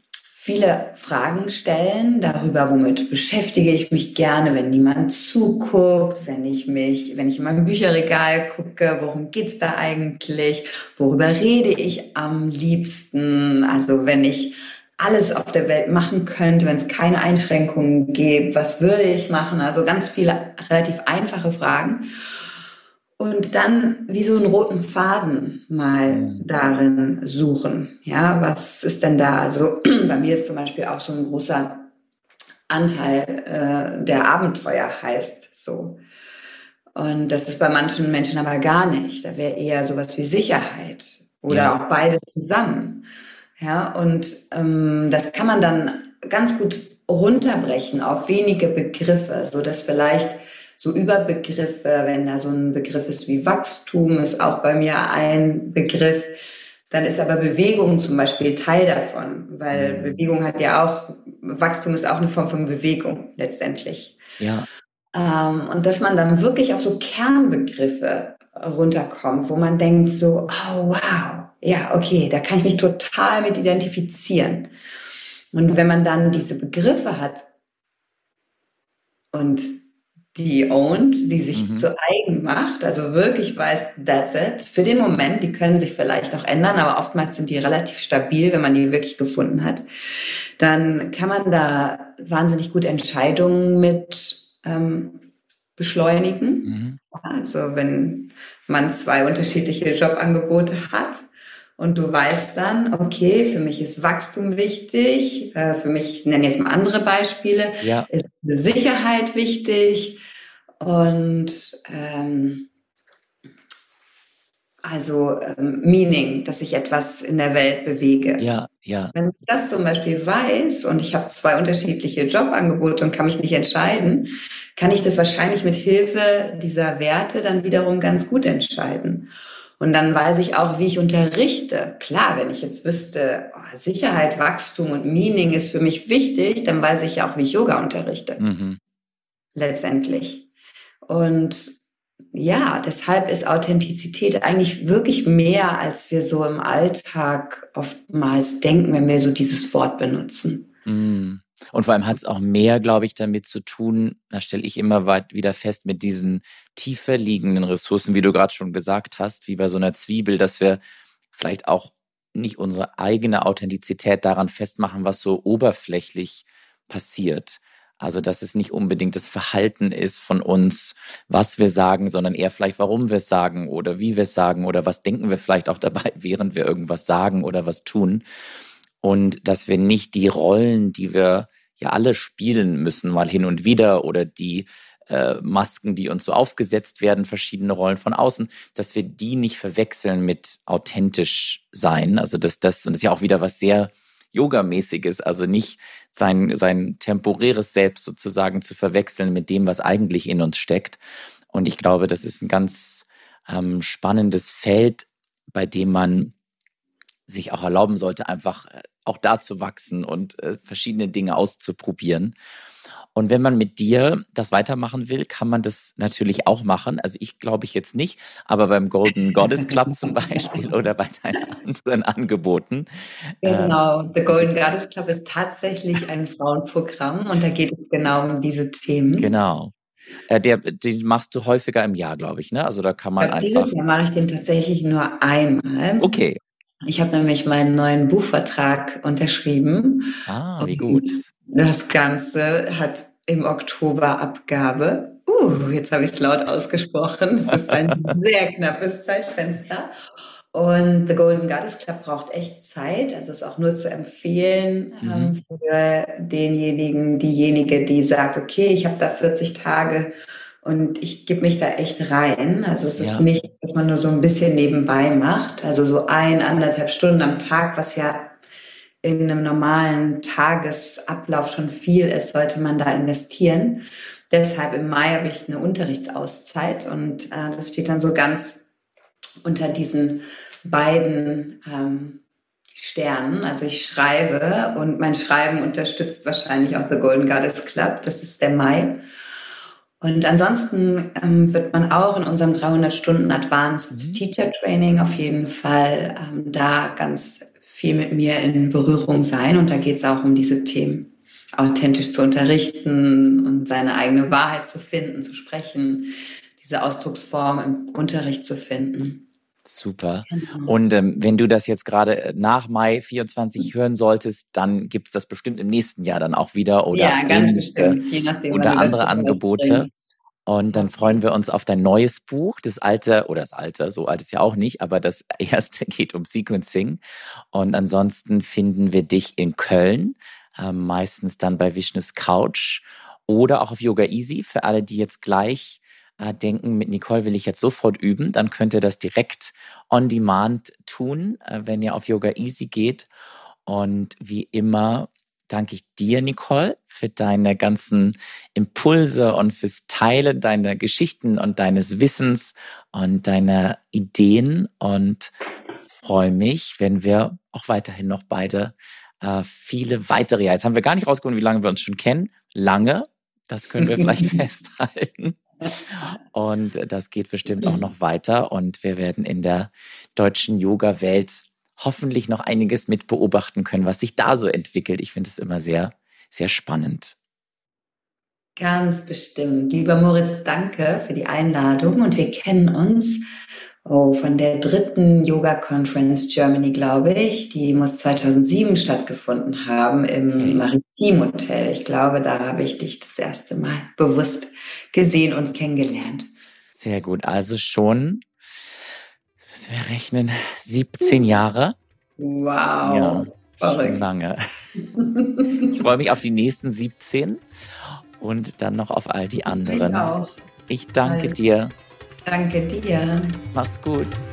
viele Fragen stellen darüber, womit beschäftige ich mich gerne, wenn niemand zuguckt, wenn ich mich, wenn ich in meinem Bücherregal gucke, worum geht's da eigentlich, worüber rede ich am liebsten, also wenn ich alles auf der Welt machen könnte, wenn es keine Einschränkungen gibt, was würde ich machen? Also ganz viele relativ einfache Fragen. Und dann wie so einen roten Faden mal Mhm. darin suchen. Ja, was ist denn da? Also bei mir ist zum Beispiel auch so ein großer Anteil, äh, der Abenteuer heißt so. Und das ist bei manchen Menschen aber gar nicht. Da wäre eher sowas wie Sicherheit oder Ja, auch beides zusammen. Ja, und ähm, das kann man dann ganz gut runterbrechen auf wenige Begriffe, so dass vielleicht so Überbegriffe, wenn da so ein Begriff ist wie Wachstum, ist auch bei mir ein Begriff. Dann ist aber Bewegung zum Beispiel Teil davon, weil mhm. Bewegung hat ja auch, Wachstum ist auch eine Form von Bewegung letztendlich. Ja, Ähm, und dass man dann wirklich auf so Kernbegriffe runterkommt, wo man denkt so, oh wow, ja, okay, da kann ich mich total mit identifizieren. Und wenn man dann diese Begriffe hat und die owned, die sich mhm. zu eigen macht, also wirklich weiß, that's it, für den Moment, die können sich vielleicht auch ändern, aber oftmals sind die relativ stabil, wenn man die wirklich gefunden hat, dann kann man da wahnsinnig gut Entscheidungen mit ähm, beschleunigen. Mhm. Also wenn man zwei unterschiedliche Jobangebote hat und du weißt dann, okay, für mich ist Wachstum wichtig, äh, für mich, ich nenne jetzt mal andere Beispiele, Ja, ist Sicherheit wichtig und ähm, also ähm, Meaning, dass ich etwas in der Welt bewege. ja, ja. Wenn ich das zum Beispiel weiß und ich habe zwei unterschiedliche Jobangebote und kann mich nicht entscheiden, kann ich das wahrscheinlich mit Hilfe dieser Werte dann wiederum ganz gut entscheiden. Und dann weiß ich auch, wie ich unterrichte. Klar, wenn ich jetzt wüsste, oh, Sicherheit, Wachstum und Meaning ist für mich wichtig, dann weiß ich ja auch, wie ich Yoga unterrichte, Mhm. letztendlich. Und ja, deshalb ist Authentizität eigentlich wirklich mehr, als wir so im Alltag oftmals denken, wenn wir so dieses Wort benutzen. Mhm. Und vor allem hat es auch mehr, glaube ich, damit zu tun, da stelle ich immer weit wieder fest, mit diesen tiefer liegenden Ressourcen, wie du gerade schon gesagt hast, wie bei so einer Zwiebel, dass wir vielleicht auch nicht unsere eigene Authentizität daran festmachen, was so oberflächlich passiert. Also, dass es nicht unbedingt das Verhalten ist von uns, was wir sagen, sondern eher vielleicht, warum wir es sagen oder wie wir es sagen oder was denken wir vielleicht auch dabei, während wir irgendwas sagen oder was tun. Und dass wir nicht die Rollen, die wir ja alle spielen müssen, mal hin und wieder oder die äh, Masken, die uns so aufgesetzt werden, verschiedene Rollen von außen, dass wir die nicht verwechseln mit authentisch sein. Also dass das, und das ist ja auch wieder was sehr Yoga-mäßiges, also nicht sein, sein temporäres Selbst sozusagen zu verwechseln mit dem, was eigentlich in uns steckt. Und ich glaube, das ist ein ganz ähm, spannendes Feld, bei dem man sich auch erlauben sollte, einfach äh, auch da zu wachsen und äh, verschiedene Dinge auszuprobieren. Und wenn man mit dir das weitermachen will, kann man das natürlich auch machen. Also ich glaube ich jetzt nicht, aber beim Golden Goddess Club zum Beispiel oder bei deinen anderen Angeboten. Äh, Genau, The Golden Goddess Club ist tatsächlich ein Frauenprogramm und da geht es genau um diese Themen. genau. Äh, der, den machst du häufiger im Jahr, glaube ich, ne? Also da kann Ich man glaube, dieses einfach. Jahr mache ich den tatsächlich nur einmal. Okay. Ich habe nämlich meinen neuen Buchvertrag unterschrieben Ah, wie und gut. das Ganze hat im Oktober Abgabe. Uh, jetzt habe ich es laut ausgesprochen. Es ist ein sehr knappes Zeitfenster. Und The Golden Goddess Club braucht echt Zeit. Also ist auch nur zu empfehlen Mhm. ähm, für denjenigen, diejenige, die sagt, okay, ich habe da vierzig Tage und ich gebe mich da echt rein. Also es ist Ja, nicht, dass man nur so ein bisschen nebenbei macht. Also so ein, anderthalb Stunden am Tag, was ja in einem normalen Tagesablauf schon viel ist, sollte man da investieren. Deshalb im Mai habe ich eine Unterrichtsauszeit und äh, das steht dann so ganz unter diesen beiden ähm, Sternen. Also ich schreibe und mein Schreiben unterstützt wahrscheinlich auch The Golden Goddess Club. Das ist der Mai. Und ansonsten ähm, wird man auch in unserem dreihundert Stunden Advanced mhm. Teacher Training auf jeden Fall ähm, da ganz viel mit mir in Berührung sein. Und da geht es auch um diese Themen, authentisch zu unterrichten und seine eigene Wahrheit zu finden, zu sprechen, diese Ausdrucksform im Unterricht zu finden. Super. Genau. Und ähm, wenn du das jetzt gerade nach Mai vierundzwanzig hören solltest, dann gibt es das bestimmt im nächsten Jahr dann auch wieder oder Ja, ganz ähnliche bestimmt, je nachdem, wann oder du das andere wieder Angebote. rausbringst. Und dann freuen wir uns auf dein neues Buch. Das alte, oder das alte, so alt ist ja auch nicht, aber das erste geht um Sequencing. Und ansonsten finden wir dich in Köln, äh, meistens dann bei Vishnus Couch oder auch auf Yoga Easy. Für alle, die jetzt gleich äh, denken, mit Nicole will ich jetzt sofort üben, dann könnt ihr das direkt on demand tun, äh, wenn ihr auf Yoga Easy geht. Und wie immer danke ich dir, Nicole, für deine ganzen Impulse und fürs Teilen deiner Geschichten und deines Wissens und deiner Ideen und freue mich, wenn wir auch weiterhin noch beide äh, viele weitere, ja, jetzt haben wir gar nicht rausgefunden, wie lange wir uns schon kennen. Lange, das können wir vielleicht festhalten. Und das geht bestimmt auch noch weiter und wir werden in der deutschen Yoga-Welt hoffentlich noch einiges mit beobachten können, was sich da so entwickelt. Ich finde es immer sehr, sehr spannend. Ganz bestimmt. Lieber Moritz, danke für die Einladung. Und wir kennen uns oh, von der dritten Yoga Conference Germany, glaube ich. Die muss zweitausendsieben stattgefunden haben im Maritim Hotel. Ich glaube, da habe ich dich das erste Mal bewusst gesehen und kennengelernt. Sehr gut. Also schon, müssen wir rechnen, siebzehn Jahre. Wow. Ja, schon lange. Ich freue mich auf die nächsten siebzehn und dann noch auf all die anderen. Ich auch. Ich danke dir. Danke dir. Mach's gut.